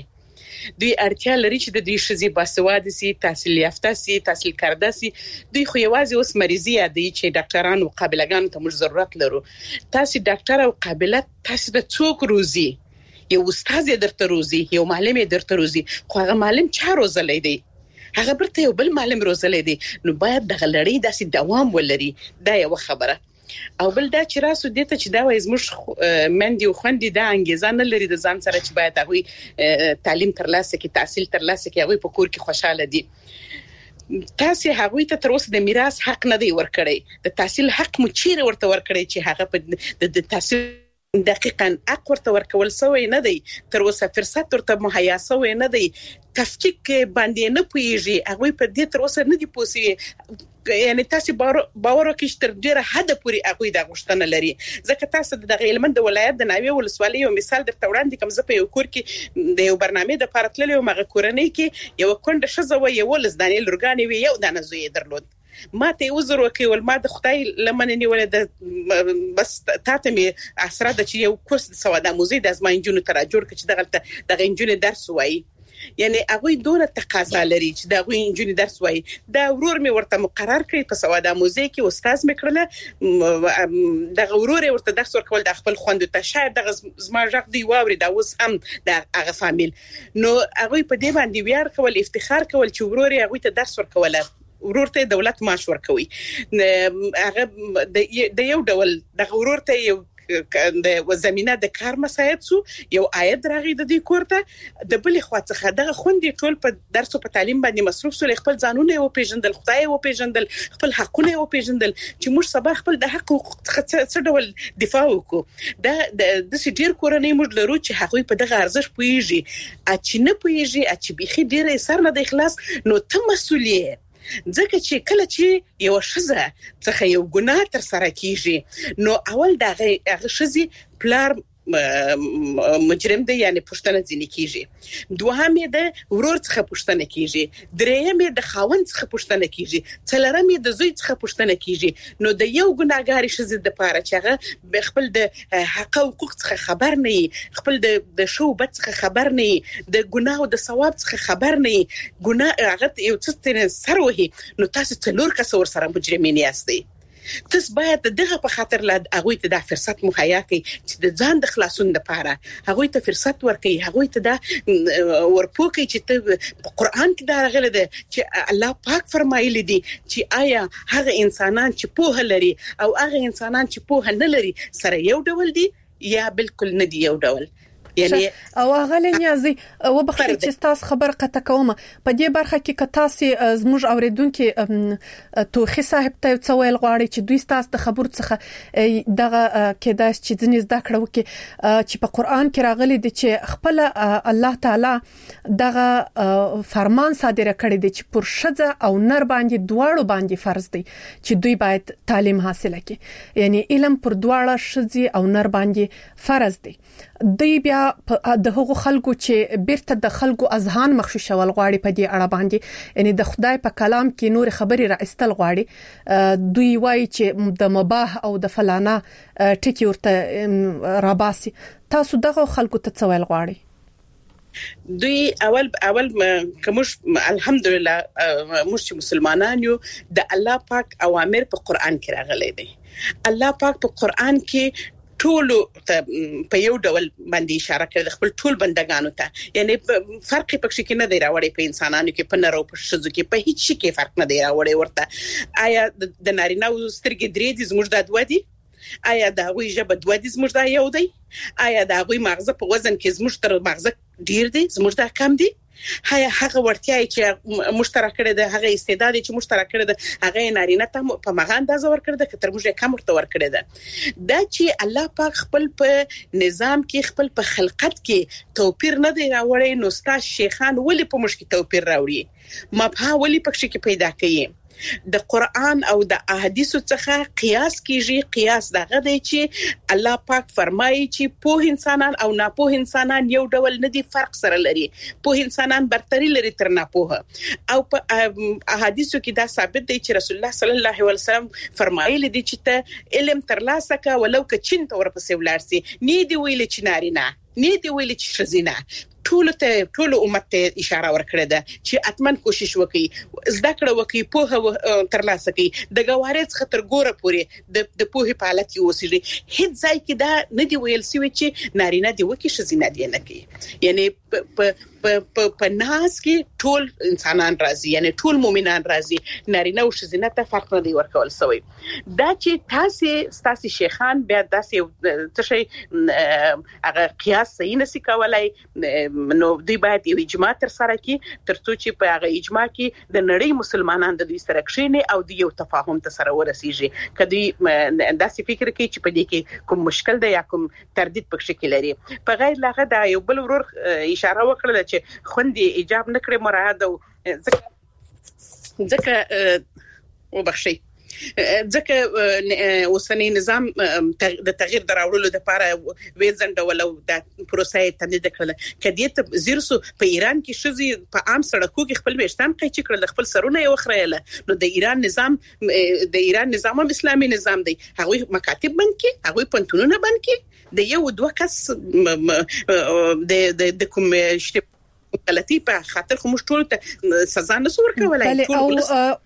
چې د دې شذې باسواده سي، تحصیل یافته سي، تحصیل کرده سي. دوی خو یوازې اوس مریضي یادي چې ډاکټرانو او قابلګانو ته موږ ضرورت لرو. تاسو ډاکټر او قابله تاسو د څوک روزي، یو استاد درته روزي، یو معلم درته روزي، خو هغه معلم چا روزلې دی، هغه برته یو بل معلم روزلې دی. نو باید د غلړې داسې دوام ولري. دا یو خبره. او بل دا چې راسو دته چې دا وایي زموږ مندي او خوندې دا انګیزه نه لري د ځان سره چې باید هغه تعلیم ترلاسه کړي، تحصیل ترلاسه کړي، هغه په کور کې خوشاله دي. تاسو هغه ته تر اوسه د میراث حق نه دی ورکړی، د تحصیل حق مو چیرې ورته ورکړی چې هغه په د تحصیل دقیقاً حق ورته ورکول سوی نه دی، تر اوسه فرصت ورته مهیا سوی نه دی، تفکیک باندې نه پويږي، هغه په دې تر اوسه نه دی پوسي. یعنی تاسو باور وکړئ تر ډیره حد پورې هغه د غوښتنه لري. ځکه تاسو د هلمند ولایت د ناوی ولسوالۍ یو مثال درته وړاندې کوم. زه په یو کور کې د یو برنامه د پاره تللی او مغه کورنۍ کې یو کونډه شزه و یو لزدانې لورګانې وی یو دانه زوی درلود. ما ته وزر وکول، ما د خدای لمنه نیولې د بس تاته می اسره د چې یو کورس د سواده موزي د ازمایجونو تر جوړ کړي چې دغه انجونې درس وایي. یعنی هغه دونه تقاضا لري چې دا غوي انجونی درس وایي. دا ورور می ورته مقرر کړی په سواده موزه کې استاد می کړله، دا ورور ورته درس ورکول د خپل خوند ته شاید د زما ژغ دی واوري دا اوس هم د هغه فامیل. نو هغه په دې باندې ویار کول، افتخار کول چې ورور هغه ته درس ورکوله ورور ته دولت معاش ورکوي هغه د یو ډول د ورور ته یو د زمينه د کار مساعد سو یو عاید راغی د دې کوړه د بلې خوا څخه د خوندې ټول په درس او په تعلیم باندې مصروف سو خپل ځانونه او پیژندل خدای او پیژندل خپل حقونه او پیژندل چې موږ سبا خپل د حق څه ډول دفاع وکړو د ډیر کورنۍ موږ لرو چې هغه په دغه ارزښت پويږي چې نه پويږي چې بيخي ډیره سر نه د اخلاص نو ته مسؤلیت ځکه چې کله چې یو شزه څخه یو ګناه تر سره کیږي نو اول دغه شزي پلار مجرم دی یعنی پښتنه ځینې کیږي دوهمه د ورور څخه پښتنه کیږي درېمه د خاوند څخه پښتنه کیږي څلورمه د زوی څخه پښتنه کیږي نو د یو ګناګار شزه د پاره چې هغه خپل د حق او حقوق څخه خبر نه خپل د شوبت څخه خبر نه د ګناه او د ثواب څخه خبر نه ګناه هغه یو څه سر وهي نو تاسو څلور کس ور سره مجرمین یاستئ تاسو باید دغه په خاطر لا هغه ته د فرصت مهیا کړئ چې د ځان د خلاصون لپاره هغه ته فرصت ورکړئ هغه ته د ورپوکي چې ته په قران کې دا راغلی دی چې الله پاک فرمایلی دی چې آیا هغه انسانان چې پوهه لري او هغه انسانان چې پوهه نه لري سره یو ډول دي یا بالکل نه دی یو ډول یعنی او هغه لنیازي او بخیر چې تاسو خبر قطه کوم په دې برخه کې کتاسي زموږ اوریدونکو توخي صاحب ته څویل غواړي چې دوی تاسو د خبر څخه دغه کېدای چې ځنې زده کړو کې چې په قران کې راغلي دي چې خپل الله تعالی دغه فرمان صادره کړی دی چې پر شذ او نر باندې دواړو باندې فرض دی چې دوی باید تعلیم حاصل کړي یعنی علم پر دواړه شذ او نر باندې فرض دی دوی بیا د هغو خلکو چې بیرته د خلکو اذهان مخشوشول غواړي په دې اړه باندې یعنی د خدای په کلام کې نور خبري را استل غواړي دوی وایي چې د مباح او د فلانه ټکی ورته راباسي تاسو دغه خلکو ته څه ویل غواړي دوی اول کومش الحمدلله موږ مسلمانان یو د الله پاک اوامر په قران کې راغلي دي الله پاک په قران کې ټول په یو ډول باندې اشاره کوي خپل ټول بندگانو ته یعنی فرق پکې کې نه دی راوړی په انسانانو کې په نارو په شذو کې په هیڅ شي کې فرق نه دی راوړی ورته آیا د نارینه او سترګې درې دي زموږ د دوه دي آیا دا غوي ژبه دوه دي زموږ د یو دی آیا دا غوي مغزه په وزن کې زموږ تر مغزه ډیر دی زموږ د کم دی هغه ورتیا چې مشترک کړي د هغه استعداد چې مشترک کړي د هغه نارینه ته په مغان د زور کړي د کتر موږ کم ورته ور کړي ده دا چې الله پاک خپل په نظام کې خپل په خلقت کې توپیر نه دی راوړی نو ستا شیخان ولې په مشکل توپیر راوړي مبها ولې پکې کې پیدا کړي د قران او د احادیثو څخه قیاس کیږي قیاس دغه دی چې الله پاک فرمایي چې په انسانان او ناپوه انسانان یو ډول نه دي فرق سره لري په انسانان برتری لري تر ناپوه او په احادیثو کې دا ثابت دی چې رسول الله صلی الله علیه وسلم فرمایلی دی چې ته علم ترلاسه کا ولو که چین ته ورپسې ولاړسي نه دی ویل چې نارینه نه دی ویل چې شزینه ټول امت ته اشاره ورکړه ده چې اتمن کوشش وکړي زده کړه وکړي په ترلاسه کړي د ګوارې څخه تر ګوره پورې د پوهې په حالت کې اوسېږي هیڅ ځای کې دا نه دی ویل سوي چې نارینه دی وکړي شزینه دی نه کوي یعنی په ناس کې ټول انسانان راضي یعنی ټول مؤمنان راضي نارینه او شزینه ته فرق نه دی ورکول سوی دا چې تاسو شیخان بیا داسې څه شي هغه قیاس صحیح نسی کولای نو دوی باید یو اجماع تر سره کی ترڅو چې په هغه اجماع کې د نړۍ مسلمانان د دوی سره کښیني او د یو تفاهم ته سره ورسیږي کدی داسې فکر کوي چې په دې کې کوم مشکل دی یا کوم تردید پکې کې لري په غیر لغه دا یو بل ورور اشاره وکړه چې خوندې ایجاب نکړي مراد او ځکه وبخښي ځکه اوسنی نظام د تغییر دراوړلو لپاره وېزند ولو د پروسې تمدید کړل کدی ته زیرسو په ایران کې شذي په عام سړکو کې خپل وشتان قیچ کړل خپل سرونه یو خړېله نو د ایران نظام اسلامي نظام دی هغه مکاتب بند کې هغه پنتونونه بند کې د یو دوه کس د کوم غلطي په خاطر خو مش ټول ته سزا نه ورکولای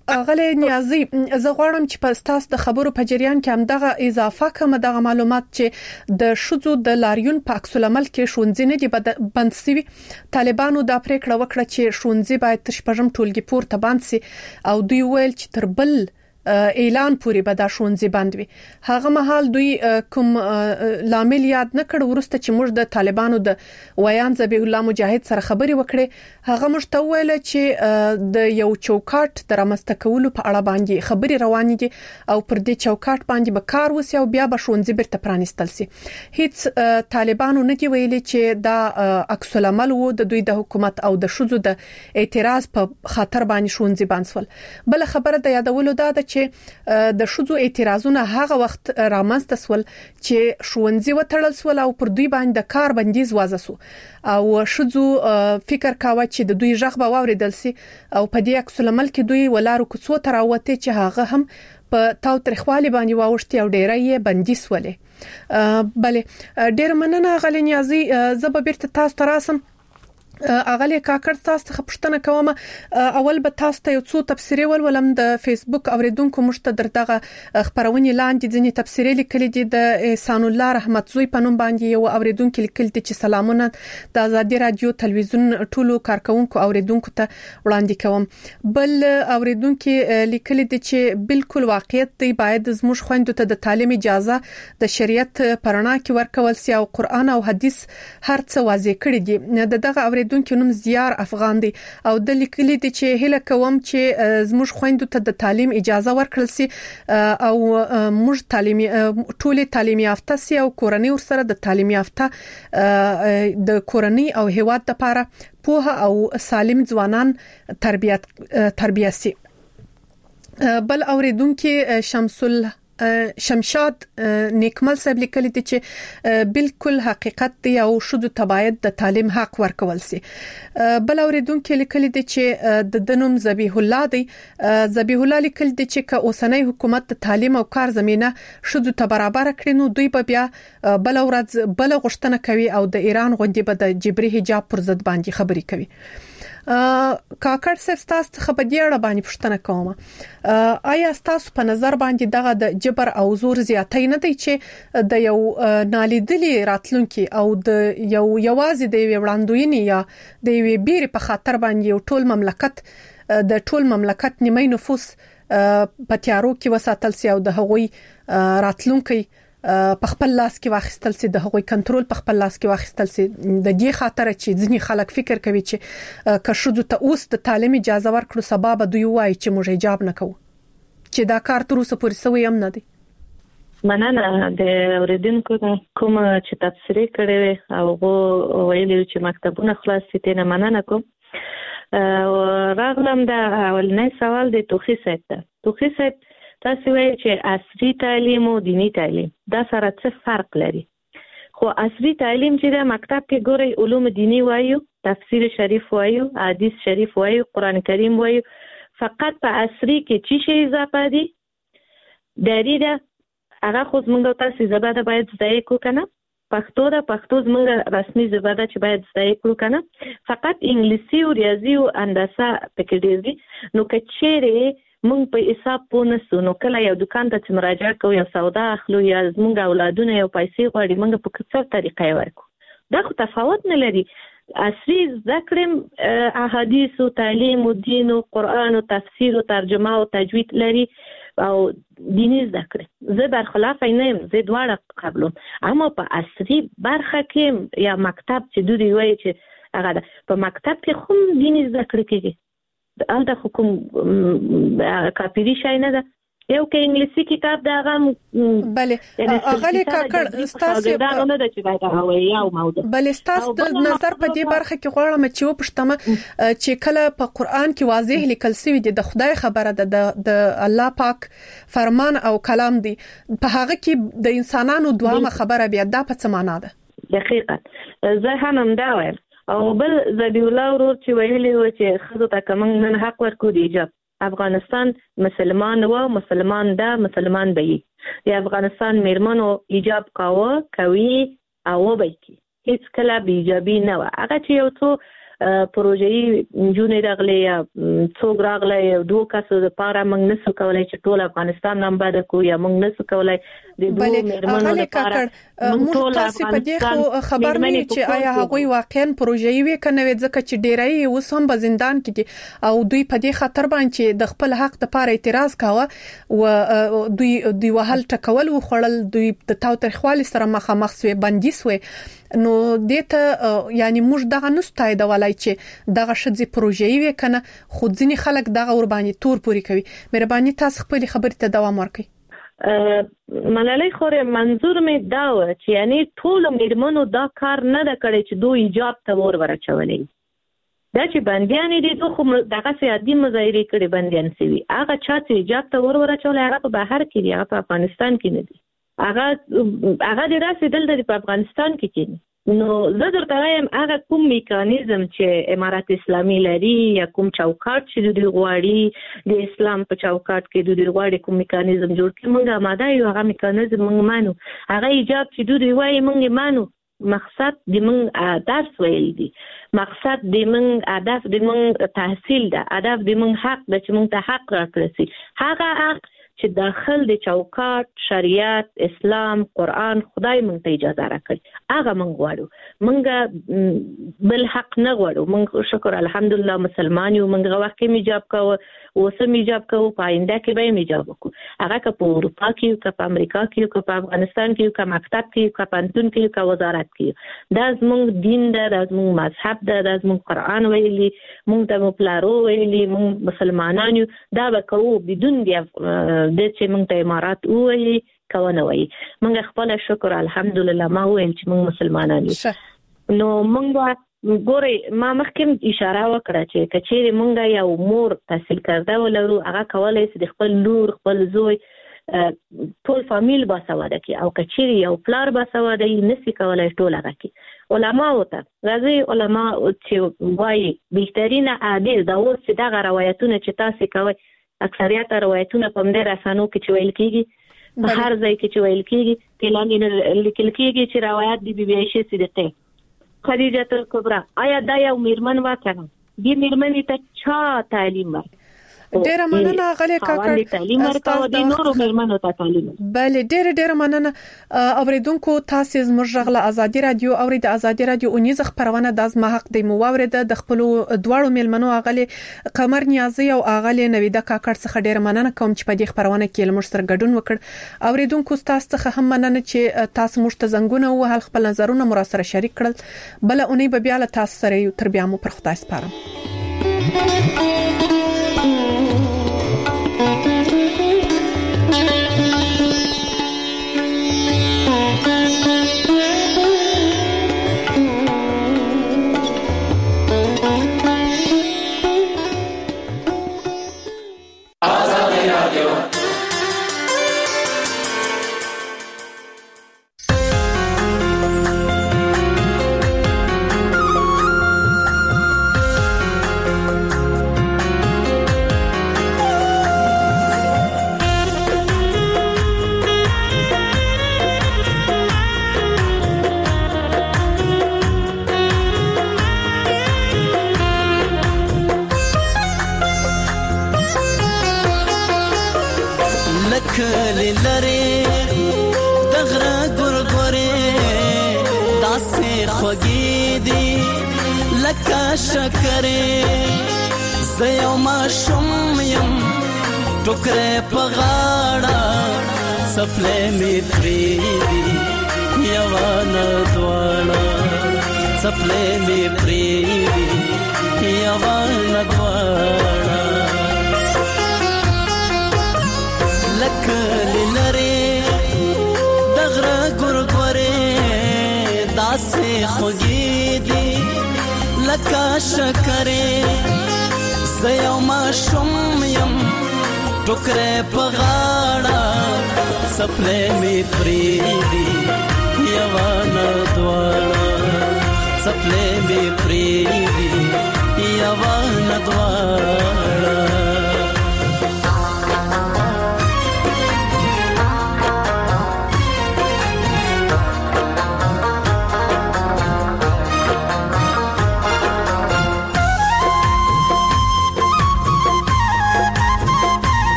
اغلی نیازي زه غواړم چې په تاسو د خبرو په جریان کې هم دغه اضافه کوم دغه معلومات چې د شذو د لاریون په عکس العمل کې شونځي نه دي بند سوي. طالبانو دا پریکړه وکړه چې شونځي باید تشپږم ټولګي پورته بند سي او دوی ویل چې تر بل اعلان پورې به دا شونځي بند وي. هغه مهال دوی کوم لامل یاد نه کړ. ورسته چې موږ د طالبانو د ویان ذبیح الله مجاهد سره خبري وکړې هغه موږ ته ویل چې د یو چوکاټ د رامنځته کولو په اړه باندې خبري روانې دي او پر دې چوکاټ باندې به کار وسی او بیا به شونځي برته پرانستل سي. هیڅ طالبانو نه دی ویلي چې دا عکس العمل وو د دوی د حکومت او د شذو د اعتراض په خاطر باندې شونځي بنسول. بل خبره د یادولو دا چې د شذو اعتراضونه هغه وخت رامنځته سول چې شونځي وټړل سول او پر دوی باندې د کار بندیز وضع سو او شذو فکر کاوه چې د دوی ژغ به واوریدل سي او په دې عکس العمل کې دوی ولارو کوڅو ته راوته چې هغه هم په تاو ترخوالي باندې واوښتي او ډیره یې بندیز ولې. بله ډیر مننه غلی نیازي. زه به بیرته تاسو ته راسم. اغلی کاکړ تاسو ته پوښتنه کوم. اول به تاسو ته یو څو تفسیري ولولم. د فیسبوک اوریدونکو مشته دغه خبرونه لاندې ځینې تفسیري لیکلي دي. د احسان الله رحمت زوی په نوم باندې یو اوریدونکو لیکل دي چې سلامونه د آزادي رادیو تلویزیون ټولو کارکونکو اوریدونکو ته وړاندې کوم. بل اوریدونکو لیکل دي چې بالکل واقعیت دی باید زموږ خويندو ته د تعلیم اجازه د شریعت پرانا کې ورکول سي او قران او حديث هر څه واضح کړی دي. دغه اوریدونکو نوم زیار افغان دی او د لیکلي دي چې هله کوم چې زموږ خويندو ته د تعلیم اجازه ورکړل سي او موږ تعلیمي ټول تعلیمي یافته سي او کورنۍ ورسره د تعلیمي یافته د کورنۍ او هیواد لپاره پوهه او سالم ځوانان تربیه سي. بل اوریدونکو شمشاد نیکمل صاحب لیکلی دي چې بالکل حقیقت دی او شذو تبعید د تعلیم حق ورکول سي. بل اوریدونکو لیکلی دي چې د دنوم ذبیح الله دی. ذبیح الله لیکلی دي چې که اوسنۍ حکومت د تعلیم او کار زمينه شذو ته برابر کړي نو دوی به بیا بل ورځ بل غشتنه کوي او د ایران غونډې به د جبري حجاب پر ضد باندې خبري کوي. کاکړ صاحب تاسو څخه په دې اړه باندې پوښتنه کوم. آیا تاسو په نظر باندې دغه د جبر او زور زیاتې نه دی چې د یو نالیدلي راتلونکي او د یوازې د وړاندوینې یا د یو بیرې په خاطر باندې یو ټول مملکت نیمه نفوس په تیارو کې وساتل سي او د هغوی راتلونکي په خپل لاس کې واخیستل سي د هغوی کنټرول په خپل لاس کې واخیستل سي. د دې خاطر چې ځینې خلک فکر کوي چې که شذو ته اوس د تعلیم اجازه ورکړو سبب دوی وایي چې موږ حجاب نه کوو چې دا کار تر اوسه پورې سوی هم نه دی. مننه د اوریدونکو کوم چې تفسیر کړی او ویلي چې مکتبونه خلاص دي نه مننه کوم. راغلم د اولنې سوال د توخی صاحب تاسو وایي چې عصري تعلیم او دینی تعلیم دا سره څه فرق لري؟ خو عصري تعلیم چې د مکتب کې ګوري علوم دینی وایو، تفسیر شریف وایو، حدیث شریف وایو، قران کریم وایو، فقط په عصري کې چې شی اضافه دي دریده هغه خو زمونږ تاسو زباده باید زده کو کنه. پښتو زمونږ رسمي زباده چې باید زده کړو کنه. فقط انګلیسي او ریاضي او هندسه پکې ډیر دي. نو کچېره مونږ په حساب پونسو نو کله یو دکان ته مراجعه کوو یا سودا اخلو یا زمونږ اولادونه یو پیسې غواړي مونږ په څه طریقه ورکو. دا خو تفاوت نه لري. عصري ذکر احادیث او تعلیم او دین او قران او تفسیر او ترجمه او تجوید لري او دیني ذکر. زه برخلاف نه يم، زه دواړه قبولم. اما په عصري برخه کې یا مکتب چې دوی وایي چې هغه په مکتب کې هم دیني ذکر کېږي. الته حکم کاپیری شای نه ده. یو کې انګلیسي کتاب دا غم بله اغلی کاکړ ستاسو نه د چې باید هغه یو موضوع بله ستاسو نظر په دې برخه کې غواړم چې وپښتم چې کله په قران کې واضح لیکل شوی دی د خدای خبره ده د الله پاک فرمان او کلام دی په هغه کې د انسانانو دوامه خبره بیا دا په څه معنا ده؟ دقیقاً زه هم دا وایم. او بل ذبیح الله ورور چې ویلي و چې خزو ته کوم نن حق ورکو دی حجاب. افغانستان مسلمان و مسلمان ده مسلمان به دی. افغانستان میرمنو حجاب کوي او به کی هیڅ کله بی حجابي نه و. هغه چې یو څو پروژې جونې راغلي یا څوک راغلي دوه کسو لپاره موږ نسو کولای چې ټول افغانستان نام باد کو یا موږ نسو کولای د دوه میرمنو لپاره موږ تاسو په دې خو خبر نه چې آیا هغوی واقعا پروژې وی کنه ځکه چې ډیرای اوس هم په زندان کې دي او دوی په دې خاطر باندې د خپل حق لپاره اعتراض کاوه او دوی وهل ټکول و خړل دوی د تاوتریخوالي سره مخامخ سوی بندي سوی نو دته یعنی موږ دغه نستای د ولای چې دغه شذې پروژې وی کنه خو ځینی خلک دغه ور باندې تور پوری کوي مهرباني تاسو خپل خبرې ته دوام ورکړئ ملالۍ خوري منظور می دا و چې یعنی ټول میرمنو دا کار نه د کړی چې دوی ایجاب ته ورچولې دا چې بنديان دي دوه دغه سیادي مظاهره کړي بنديان سوي هغه چا چې ایجاب ته ورچولې هغه په بهر کې دی هغه په افغانستان کې نه دی هغه د رسیدل د په افغانستان کې کېني نو زه درته وایم هغه کوم میکانیزم چې امارات اسلامي لري یا کوم چوکاټ چې د غواړي د اسلام په چوکاټ کې د غواړي کوم میکانیزم جوړ کړي موږ آماده یو هغه میکانیزم موږ مانو هغه ایجاب چې دوی وایي موږ مانو مقصد د موږ درس ویل دي مقصد د موږ هدف د موږ تحصیل ده هدف د موږ حق ده چې موږ ته حق راکړي هغه حق چې داخل د چوکاټ شریعت اسلام قران خدای مونږ ته اجازه راکړي هغه مونږ غواړو مونږ بل حق نه غواړو مونږ شکر الحمدلله مسلمان یو مونږ واقعي میجاب کوو اوس میجاب کوو پاینده کې به میجاب وکړو هغه که په اروپا کې که په امریکا کې که په افغانستان کې که مکتب کې که پانتون کې که وزارت کې دا زموږ دین ده دا زموږ مذهب ده دا زموږ قران ویلي مونږ ته پلارو ویلي مونږ مسلمانان یو دا به کوو بدون دی د چې موږ ته امارات وایي کونه وایي موږ خپل شکر الحمدلله ما ویل چې موږ مسلمانان یو نو موږ ګوري ما مخکې اشاره وکړه چې کچېری موږ یو مور تحصیل کړه ولرو هغه کولای شي د خپل لور خپل زوی ټول فامیل باسواده کی او کچېری یو پلار باسواده نسی کولای ټول هغه کی علما وته غزي علما چې وایي بهترینه عادل دا اوس چې دا روایتونه چې تاسو کوي اکثریت روایتونه په مدیر اسانو کې چې ویل کیږي په هر ځای کې چې ویل کیږي کلام لیکل کیږي چې روایت دی بی عائشہ صدیقه خدیجه الکبرى آیا دا یو میرمن واکړه دې میرمنې ته چا تعلیم ورکړ ډیره مننه غلې کاکړ تعلیم ورکاو د نورو میرمنو ته تعلیم بله ډیره مننه اوریدونکو تاسو زموږ غله ازادي رادیو او د ازادي رادیو اونیز خبرونه د ازما حق د موورده د خپل دواړو میلمنو غلې قمر نیازي او غلې نویده کاکړ څخه ډیره مننه کوم چې په دې خبرونه کې لمر سره ګډون وکړ اوریدونکو تاسو څخه هم مننه چې تاسو موږ ته زنګونه او هل خپل نظرونه مر سره شریک کړل بل اونۍ به بیا له تاسو سره یو تر بیا مو پر خدای سپارم ټوکره پغاړه سپلې می پریدي یوانه دواړه سپلې می پریدي یوانه دواړه لکه لری دغره ګورګورې داسې خوږې دي لکه شکرې زيو ما شوم يم ټوکره پغاړه سپلې می پریدي یوانه دواړه سپلې می پریدي یوانه دواړه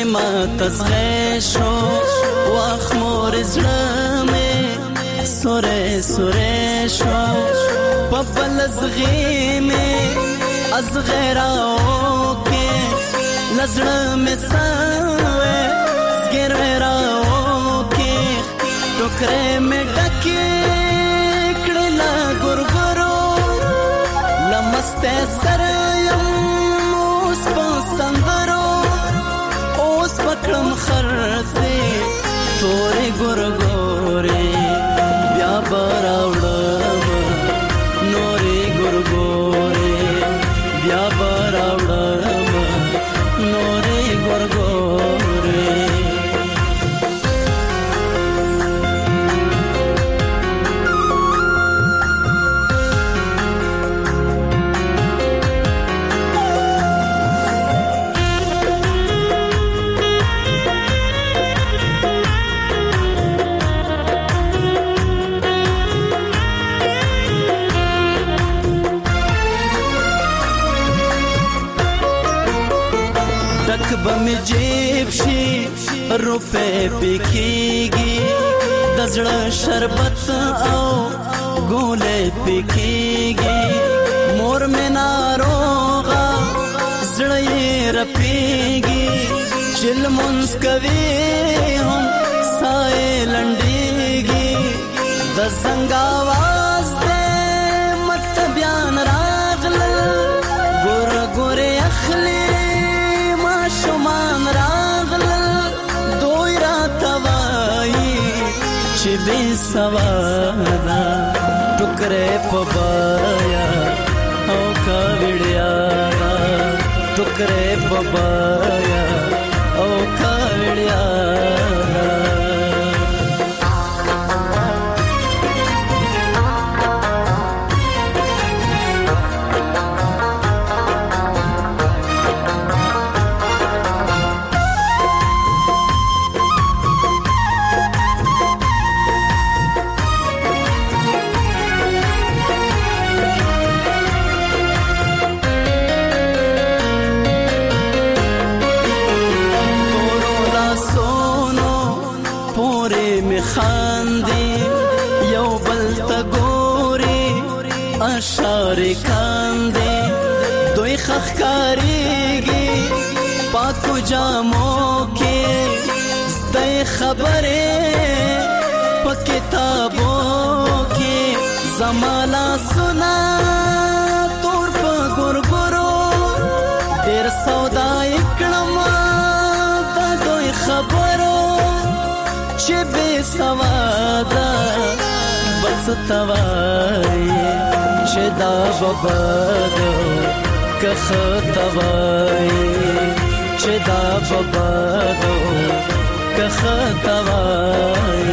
ما تزغشو واخمور زلمه سوره سوره شو ببل زغیمه از غیراو که لزلمه سوه زگیراو که ټوکره مې ډکې کړې لا ګورګورو لمسته سره یم اوس په سندرو اوس پکړم خرڅې تورې ګورګورې بیا به راوړم نورې ګورګورې بیا به راوړم نورې ګورګورې بم جیب شي روپے پکېږي د زړه شربت او ګولې پکېږي مور مې ناروغه زړه یې رپېږي چې لمونځ کوي هم سایې لنډېږي د زنګ آواز دې مطلبیان راغلل ګوره ګوره اخلي شمان راغلل دوی را توایی چې بې سوادا ټوکرې په بایا او کاوړیا ټوکرې په بایا او کاوړیا اشاره کاندې دوی خخکاریږي پاکو جامو کې زده خبره په کتابو کې زمالا سنا تور په ګورګورو ډېر سودا کړم د دوی خبرو چې بې سوادا بس توای چې دا بابادو کخ توای چې دا بابادو کخ توای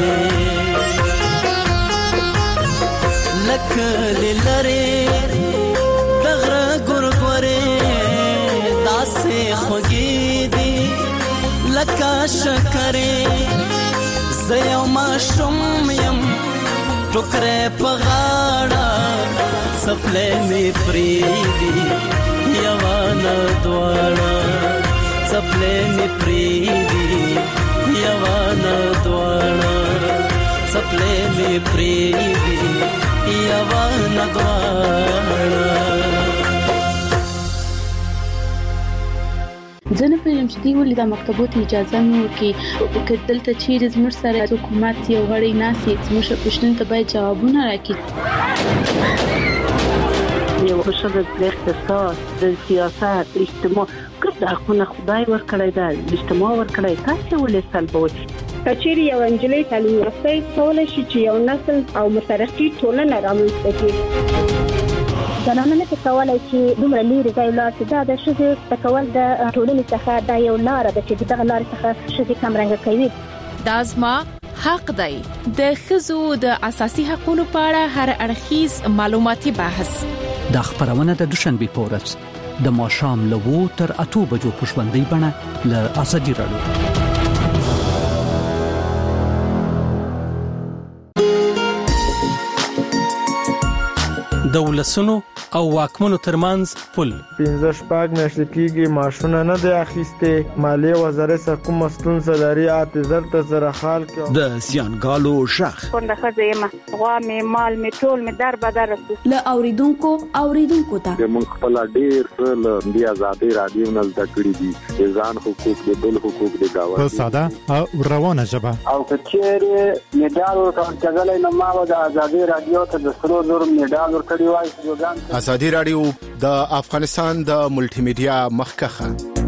لکه لری دغره ګورګورې داسې خوږې دي لکه شکرې زه یو ماشوم یم ټوکرې په غاړه سپلې مې پریدي یوانه دواړه سپلې مې پریدي یوانه دواړه سپلې مې پریدي یوانه دواړه زه نه پوهیږم چې دوی ولې دا مکتبو ته اجازه نه ورکوي که دلته چیرې زموږ سره حکومت یو غړی ناست زموږ پوښتنو ته باید ځوابونه راکړي یو ښځه د اقتصاد د سیاست اجتماع ګډ حقونه خدای ورکړی دی اجتماع ورکړی تاسو ولې سلبوي کچېرې یو انجلۍ تعلیم یافته کولای شي چې یو نسل او مترقي ټولنه رامنځته کړي زنانه نه کولای چې دومره لري ځای لا چې دا د شذ تکول د ټولنې څخه دا یو لار ده چې دغه لار څخه شذ کم رنګ کوي دازما حق دی د خزو د اساسي حقوقو په اړه هر اړخیز معلوماتي بحث د خبرونه د دوشنبه پورز د ماشام لوو تر 8 بجو پښوندې بڼه ل ازادي رادیو د ولسونو او واکمنو ترمنځ پل. 15 شپږ میاشتې کېږي ماشونه نه دی اخیسته. مالیه وزارت سره کوم ستونزه لري اته زر سره حال کې. د زیانګالو شخ څنګه خزه غوا می مال می ټول می در بدر ل اوریدونکو ته موږ خپل ډیر څه د آزادي رادیو نه زده کړی دي. ځان حقوق د بل حقوق د گاوه په ساده او روانه ژبه. او کچېره میډال ورکړل نو ما د آزادي رادیو ته د سرو زر میډال ورکړی وای. آزادي رادیو د افغانستان د ملټي میډیا مخکخه